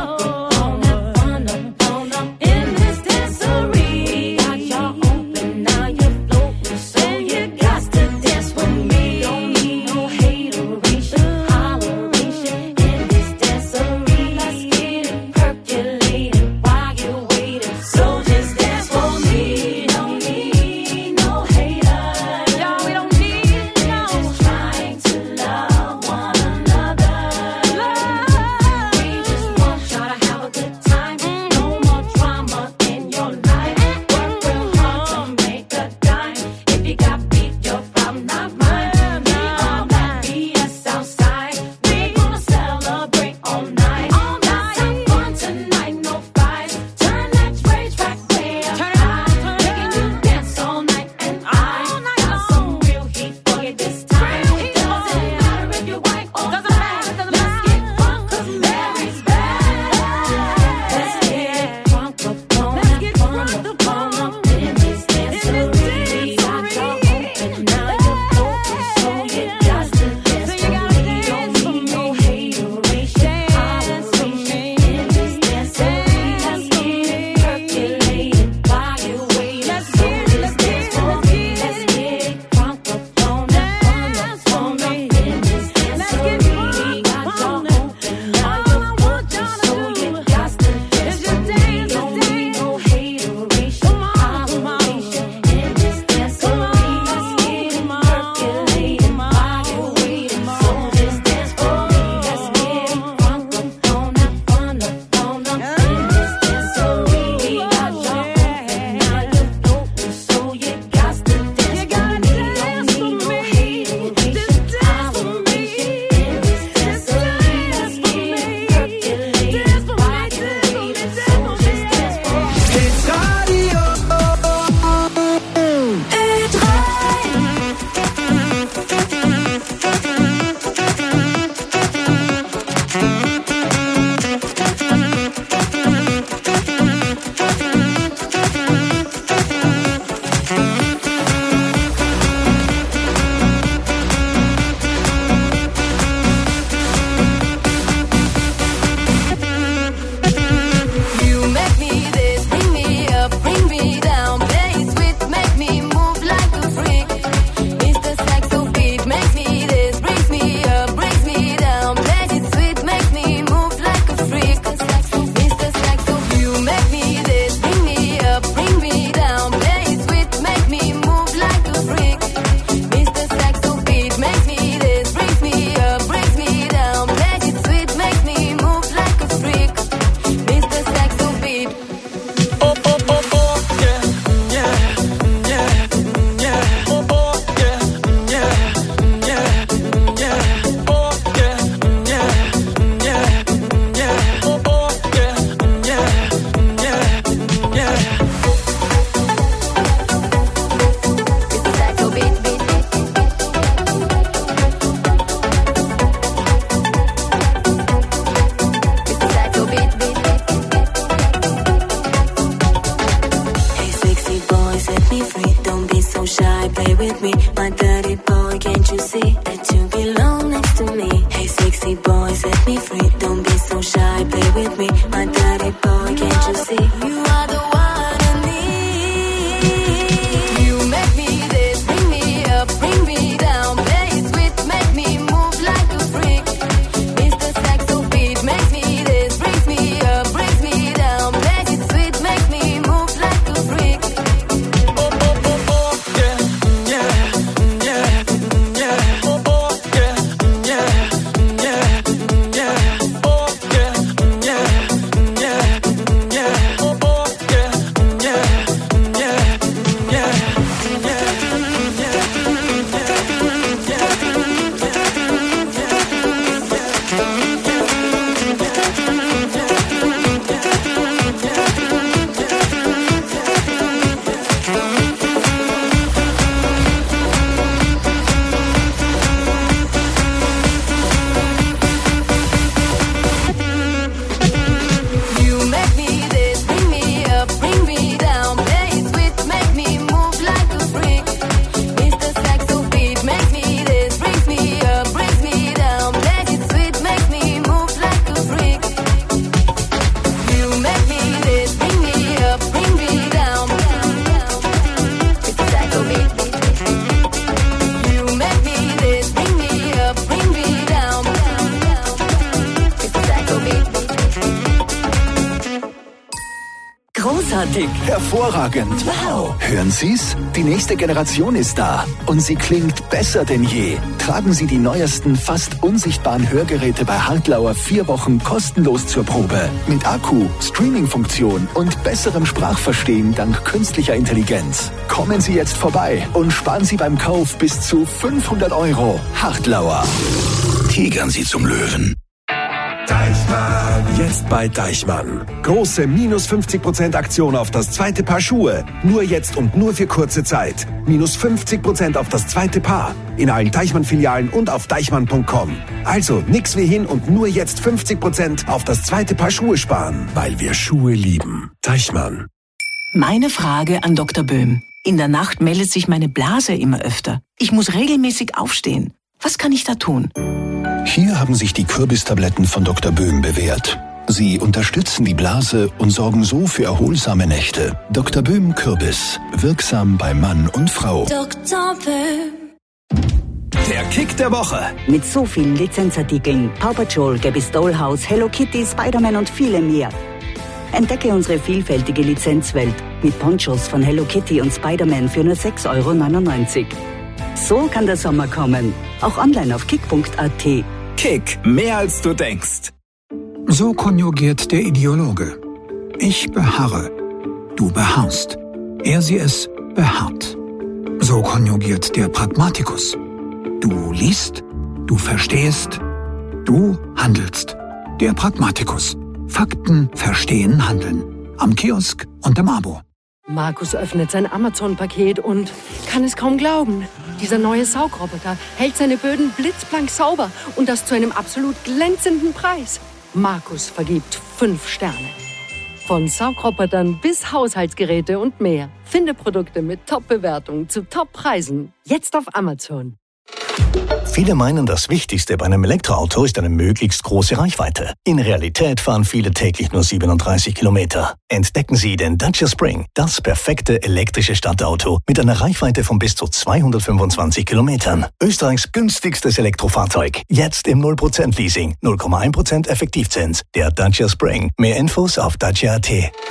in this dancery. Got y'all open, now you're floating, so you got to dance with me. Don't need no hateration, holleration in this dancery. Let's get it percolated while you're waiting, so just dance for me. Don't need no haters, y'all, we don't need no. Just trying to love one another. großartig. Hervorragend. Wow. Hören Sie's? Die nächste Generation ist da. Und sie klingt besser denn je. Tragen Sie die neuesten, fast unsichtbaren Hörgeräte bei Hartlauer 4 Wochen kostenlos zur Probe. Mit Akku, Streaming-Funktion und besserem Sprachverstehen dank künstlicher Intelligenz. Kommen Sie jetzt vorbei und sparen Sie beim Kauf bis zu 500 €. Hartlauer. Tigern Sie zum Löwen. Deichmann. Jetzt bei Deichmann. Große minus 50% Aktion auf das zweite Paar Schuhe. Nur jetzt und nur für kurze Zeit. Minus 50% auf das zweite Paar. In allen Deichmann-Filialen und auf deichmann.com. Also nix wie hin und nur jetzt 50% auf das zweite Paar Schuhe sparen. Weil wir Schuhe lieben. Deichmann. Meine Frage an Dr. Böhm. In der Nacht meldet sich meine Blase immer öfter. Ich muss regelmäßig aufstehen. Was kann ich da tun? Hier haben sich die Kürbistabletten von Dr. Böhm bewährt. Sie unterstützen die Blase und sorgen so für erholsame Nächte. Dr. Böhm Kürbis. Wirksam bei Mann und Frau. Dr. Böhm. Der Kick der Woche. Mit so vielen Lizenzartikeln, Paw Patrol, Gabby's Dollhouse, Hello Kitty, Spider-Man und viele mehr. Entdecke unsere vielfältige Lizenzwelt mit Ponchos von Hello Kitty und Spider-Man für nur 6,99 €. So kann der Sommer kommen. Auch online auf kick.at. Kick, mehr als du denkst. So konjugiert der Ideologe. Ich beharre, du beharrst. Er, sie, es beharrt. So konjugiert der Pragmatikus. Du liest, du verstehst, du handelst. Der Pragmatikus. Fakten, verstehen, handeln. Am Kiosk und im Abo. Markus öffnet sein Amazon-Paket und kann es kaum glauben. Dieser neue Saugroboter hält seine Böden blitzblank sauber und das zu einem absolut glänzenden Preis. Markus vergibt 5 Sterne. Von Saugrobotern bis Haushaltsgeräte und mehr. Finde Produkte mit Top-Bewertungen zu Top-Preisen. Jetzt auf Amazon. Viele meinen, das Wichtigste bei einem Elektroauto ist eine möglichst große Reichweite. In Realität fahren viele täglich nur 37 Kilometer. Entdecken Sie den Dacia Spring, das perfekte elektrische Stadtauto mit einer Reichweite von bis zu 225 Kilometern. Österreichs günstigstes Elektrofahrzeug. Jetzt im 0% Leasing, 0,1% Effektivzins. Der Dacia Spring. Mehr Infos auf dacia.at.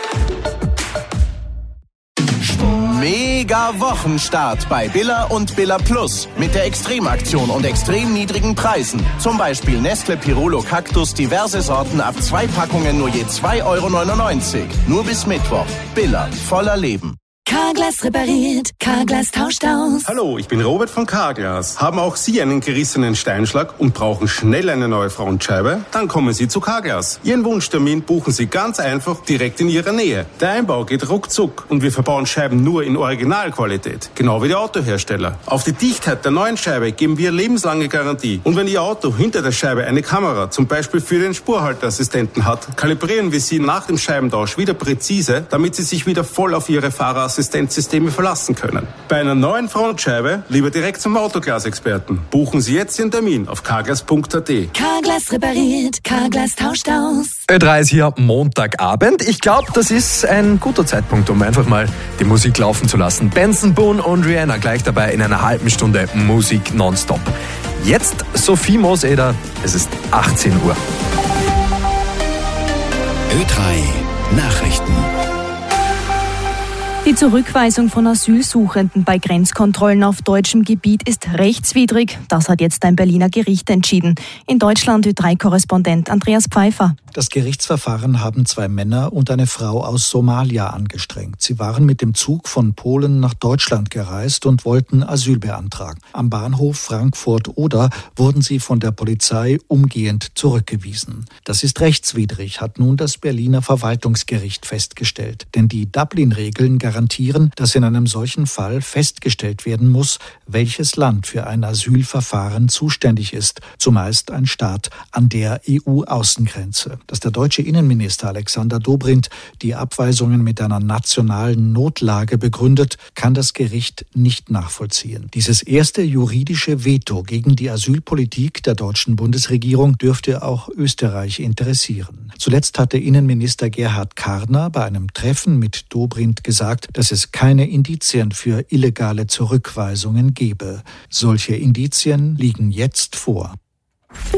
Mega Wochenstart bei Billa und Billa Plus mit der Extremaktion und extrem niedrigen Preisen. Zum Beispiel Nestle Pirolo Cactus, diverse Sorten ab 2 Packungen nur je 2,99 €. Nur bis Mittwoch. Billa, voller Leben. Carglass repariert, Carglass tauscht aus. Hallo, ich bin Robert von Carglass. Haben auch Sie einen gerissenen Steinschlag und brauchen schnell eine neue Frontscheibe? Dann kommen Sie zu Carglass. Ihren Wunschtermin buchen Sie ganz einfach direkt in Ihrer Nähe. Der Einbau geht ruckzuck und wir verbauen Scheiben nur in Originalqualität. Genau wie der Autohersteller. Auf die Dichtheit der neuen Scheibe geben wir lebenslange Garantie. Und wenn Ihr Auto hinter der Scheibe eine Kamera, zum Beispiel für den Spurhalteassistenten hat, kalibrieren wir Sie nach dem Scheibentausch wieder präzise, damit Sie sich wieder voll auf Ihre Fahrerassistenzsysteme verlassen können. Bei einer neuen Frontscheibe lieber direkt zum Autoglas-Experten. Buchen Sie jetzt den Termin auf carglass.at. Carglass repariert, Carglass tauscht aus. Ö3 ist hier Montagabend. Ich glaube, das ist ein guter Zeitpunkt, um einfach mal die Musik laufen zu lassen. Benson Boone und Rihanna gleich dabei in einer halben Stunde Musik nonstop. Jetzt Sophie Mooseder, es ist 18 Uhr. Ö3 Nachrichten. Die Zurückweisung von Asylsuchenden bei Grenzkontrollen auf deutschem Gebiet ist rechtswidrig. Das hat jetzt ein Berliner Gericht entschieden. In Deutschland Ö3-Korrespondent Andreas Pfeiffer. Das Gerichtsverfahren haben 2 Männer und eine Frau aus Somalia angestrengt. Sie waren mit dem Zug von Polen nach Deutschland gereist und wollten Asyl beantragen. Am Bahnhof Frankfurt-Oder wurden sie von der Polizei umgehend zurückgewiesen. Das ist rechtswidrig, hat nun das Berliner Verwaltungsgericht festgestellt. Denn die Dublin-Regeln garantieren, dass in einem solchen Fall festgestellt werden muss, welches Land für ein Asylverfahren zuständig ist, zumeist ein Staat an der EU-Außengrenze. Dass der deutsche Innenminister Alexander Dobrindt die Abweisungen mit einer nationalen Notlage begründet, kann das Gericht nicht nachvollziehen. Dieses erste juridische Veto gegen die Asylpolitik der deutschen Bundesregierung dürfte auch Österreich interessieren. Zuletzt hatte Innenminister Gerhard Karner bei einem Treffen mit Dobrindt gesagt, dass es keine Indizien für illegale Zurückweisungen gebe. Solche Indizien liegen jetzt vor.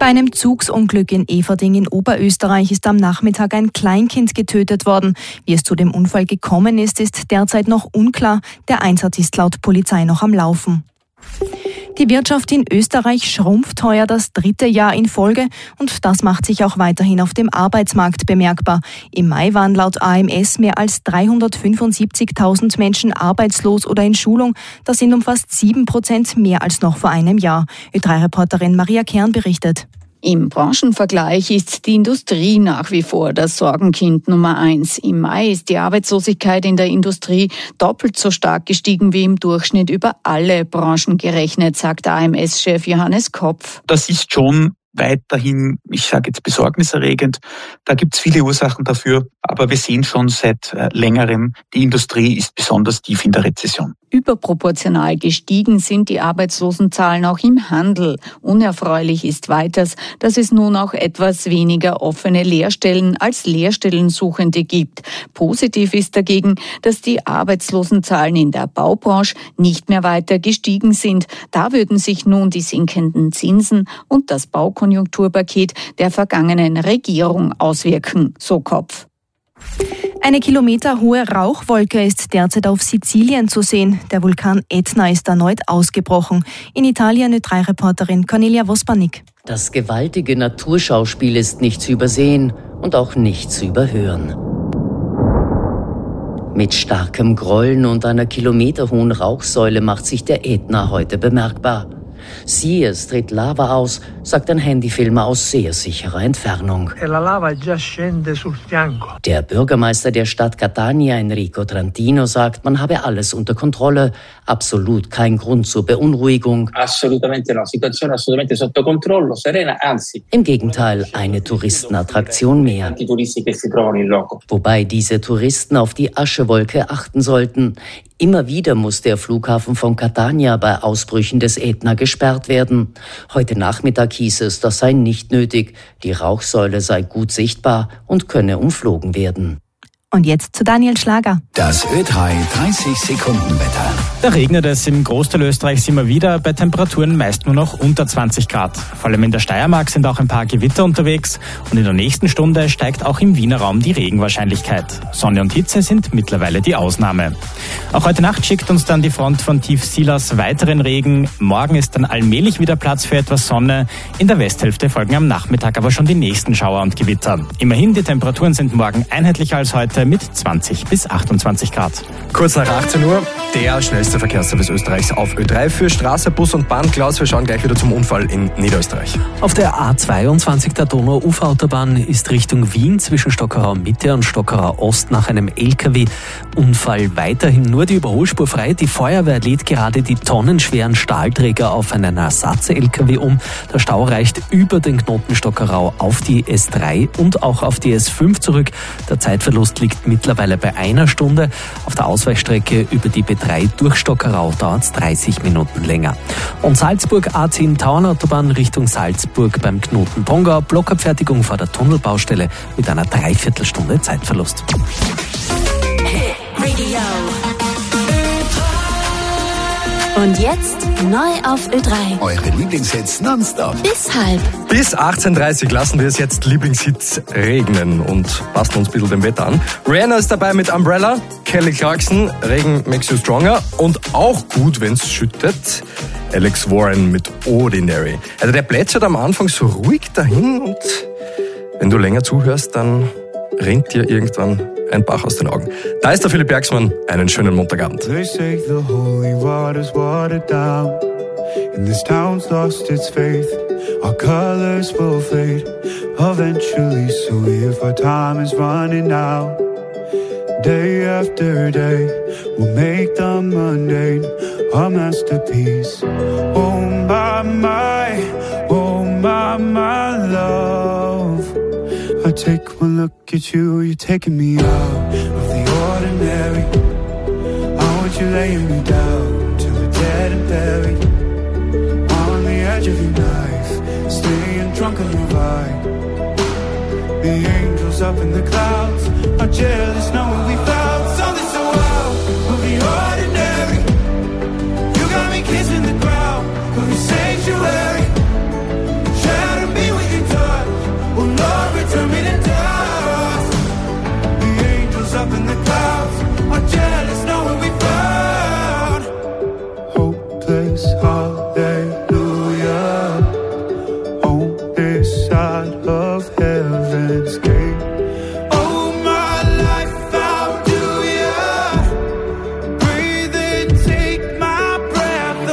Bei einem Zugsunglück in Everding in Oberösterreich ist am Nachmittag ein Kleinkind getötet worden. Wie es zu dem Unfall gekommen ist, ist derzeit noch unklar. Der Einsatz ist laut Polizei noch am Laufen. Die Wirtschaft in Österreich schrumpft heuer das 3. Jahr in Folge und das macht sich auch weiterhin auf dem Arbeitsmarkt bemerkbar. Im Mai waren laut AMS mehr als 375.000 Menschen arbeitslos oder in Schulung. Das sind um fast 7% mehr als noch vor einem Jahr. Ö3-Reporterin Maria Kern berichtet. Im Branchenvergleich ist die Industrie nach wie vor das Sorgenkind Nummer 1. Im Mai ist die Arbeitslosigkeit in der Industrie doppelt so stark gestiegen wie im Durchschnitt über alle Branchen gerechnet, sagt AMS-Chef Johannes Kopf. Das ist schon weiterhin, ich sage jetzt besorgniserregend. Da gibt es viele Ursachen dafür, aber wir sehen schon seit längerem, die Industrie ist besonders tief in der Rezession. Überproportional gestiegen sind die Arbeitslosenzahlen auch im Handel. Unerfreulich ist weiters, dass es nun auch etwas weniger offene Lehrstellen als Lehrstellensuchende gibt. Positiv ist dagegen, dass die Arbeitslosenzahlen in der Baubranche nicht mehr weiter gestiegen sind. Da würden sich nun die sinkenden Zinsen und das Baukonjunkturpaket der vergangenen Regierung auswirken, so Kopf. Eine kilometerhohe Rauchwolke ist derzeit auf Sizilien zu sehen. Der Vulkan Etna ist erneut ausgebrochen. In Italien Ö3-Reporterin Cornelia Vospanik. Das gewaltige Naturschauspiel ist nicht zu übersehen und auch nicht zu überhören. Mit starkem Grollen und einer kilometerhohen Rauchsäule macht sich der Ätna heute bemerkbar. Siehe, es tritt Lava aus, sagt ein Handyfilmer aus sehr sicherer Entfernung. Der Bürgermeister der Stadt Catania, Enrico Trantino, sagt, man habe alles unter Kontrolle. Absolut kein Grund zur Beunruhigung. Im Gegenteil, eine Touristenattraktion mehr. Wobei diese Touristen auf die Aschewolke achten sollten. Immer wieder muss der Flughafen von Catania bei Ausbrüchen des Ätna gesperrt werden. Heute Nachmittag hieß es, das sei nicht nötig. Die Rauchsäule sei gut sichtbar und könne umflogen werden. Und jetzt zu Daniel Schlager. Das Ö3 30-Sekunden-Wetter. Da regnet es im Großteil Österreichs immer wieder, bei Temperaturen meist nur noch unter 20 Grad. Vor allem in der Steiermark sind auch ein paar Gewitter unterwegs und in der nächsten Stunde steigt auch im Wiener Raum die Regenwahrscheinlichkeit. Sonne und Hitze sind mittlerweile die Ausnahme. Auch heute Nacht schickt uns dann die Front von Tief Silas weiteren Regen. Morgen ist dann allmählich wieder Platz für etwas Sonne. In der Westhälfte folgen am Nachmittag aber schon die nächsten Schauer und Gewitter. Immerhin, die Temperaturen sind morgen einheitlicher als heute mit 20 bis 28 Grad. Kurz nach 18 Uhr, der schnellste Verkehrsservice Österreichs auf Ö3 für Straße, Bus und Bahn. Klaus, wir schauen gleich wieder zum Unfall in Niederösterreich. Auf der A22 der Donau-Ufer-Autobahn ist Richtung Wien zwischen Stockerau Mitte und Stockerau Ost nach einem LKW-Unfall weiterhin nur die Überholspur frei. Die Feuerwehr lädt gerade die tonnenschweren Stahlträger auf einen Ersatz-LKW um. Der Stau reicht über den Knoten Stockerau auf die S3 und auch auf die S5 zurück. Der Zeitverlust liegt mittlerweile bei 1 Stunde. Auf der Ausweichstrecke über die B3 durch Stockerau dauert es 30 Minuten länger. Und Salzburg A10 Tauernautobahn Richtung Salzburg beim Knoten Pongau. Blockabfertigung vor der Tunnelbaustelle mit einer Dreiviertelstunde Zeitverlust. Und jetzt neu auf Ö3. Eure Lieblingshits nonstop. Bis halb. Bis 18.30 Uhr lassen wir es jetzt Lieblingshits regnen und passen uns ein bisschen dem Wetter an. Rihanna ist dabei mit Umbrella, Kelly Clarkson, Regen makes you stronger und auch gut, wenn's schüttet, Alex Warren mit Ordinary. Also der plätschert am Anfang so ruhig dahin und wenn du länger zuhörst, dann rinnt dir irgendwann ein Bach aus den Augen. Da ist der Philipp Bergsmann. Einen schönen Montagabend. They say the holy water's watered down, and this town's lost its faith. Our colors will fade eventually, so if our time is running out, day after day, we'll make the mundane a masterpiece. Oh my, love. I take one look at you, you're taking me out of the ordinary. How would you lay me down till we're dead and buried? On the edge of your knife, staying drunk on your ride. The angels up in the clouds are jealous knowing we found something so out of the ordinary. You got me kissing the ground of your sanctuary. Shadow me with this side of heaven's gate. Oh, my life, how do you breathe and take my breath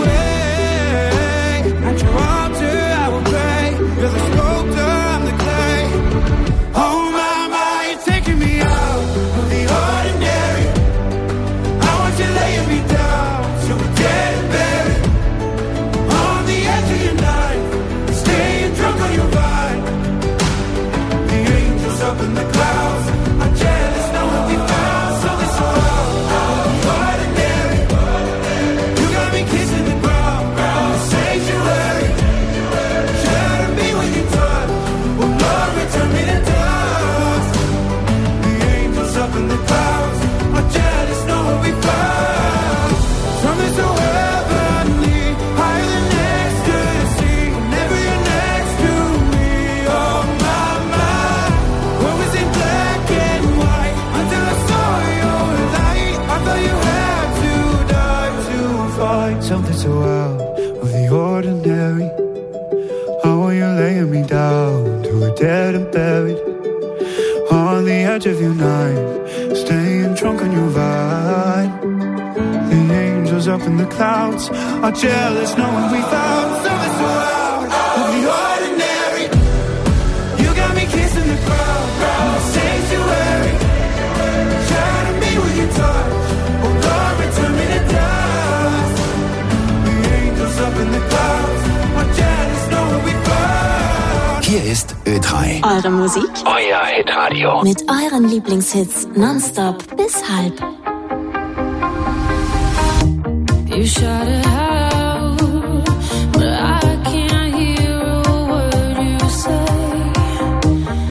away? At your altar I will pray. You're the sculptor, I'm the clay. Oh my, you're taking me out of the ordinary. I want you laying me down so we're dead and buried. On the edge of your knife, staying drunk on your vine. The angels up in the clouds are jealous knowing we found something so out of the ordinary. You got me kissing the ground in the sanctuary. Shatter me when you touch. Oh Lord, return me to dust. The angels up in the clouds are jealous knowing we found something so heavenly, higher than ecstasy. Whenever you're next to me, oh my, what was in black and white until I saw your light. I thought you had to die to find something so out of the ordinary. How are you laying me down to a dead and buried? On the edge of your knife, staying drunk on your vine. The angels up in the clouds are jealous knowing we found something so out of the ordinary. You got me kissing the ground in the sanctuary. Shatter me with your touch. Oh Lord, return me to dust. The angels up in the clouds are jealous knowing we found. Hier ist Ö3. Eure Musik? Euer Hitradio. Mit euren Lieblingshits nonstop bis halb. You shot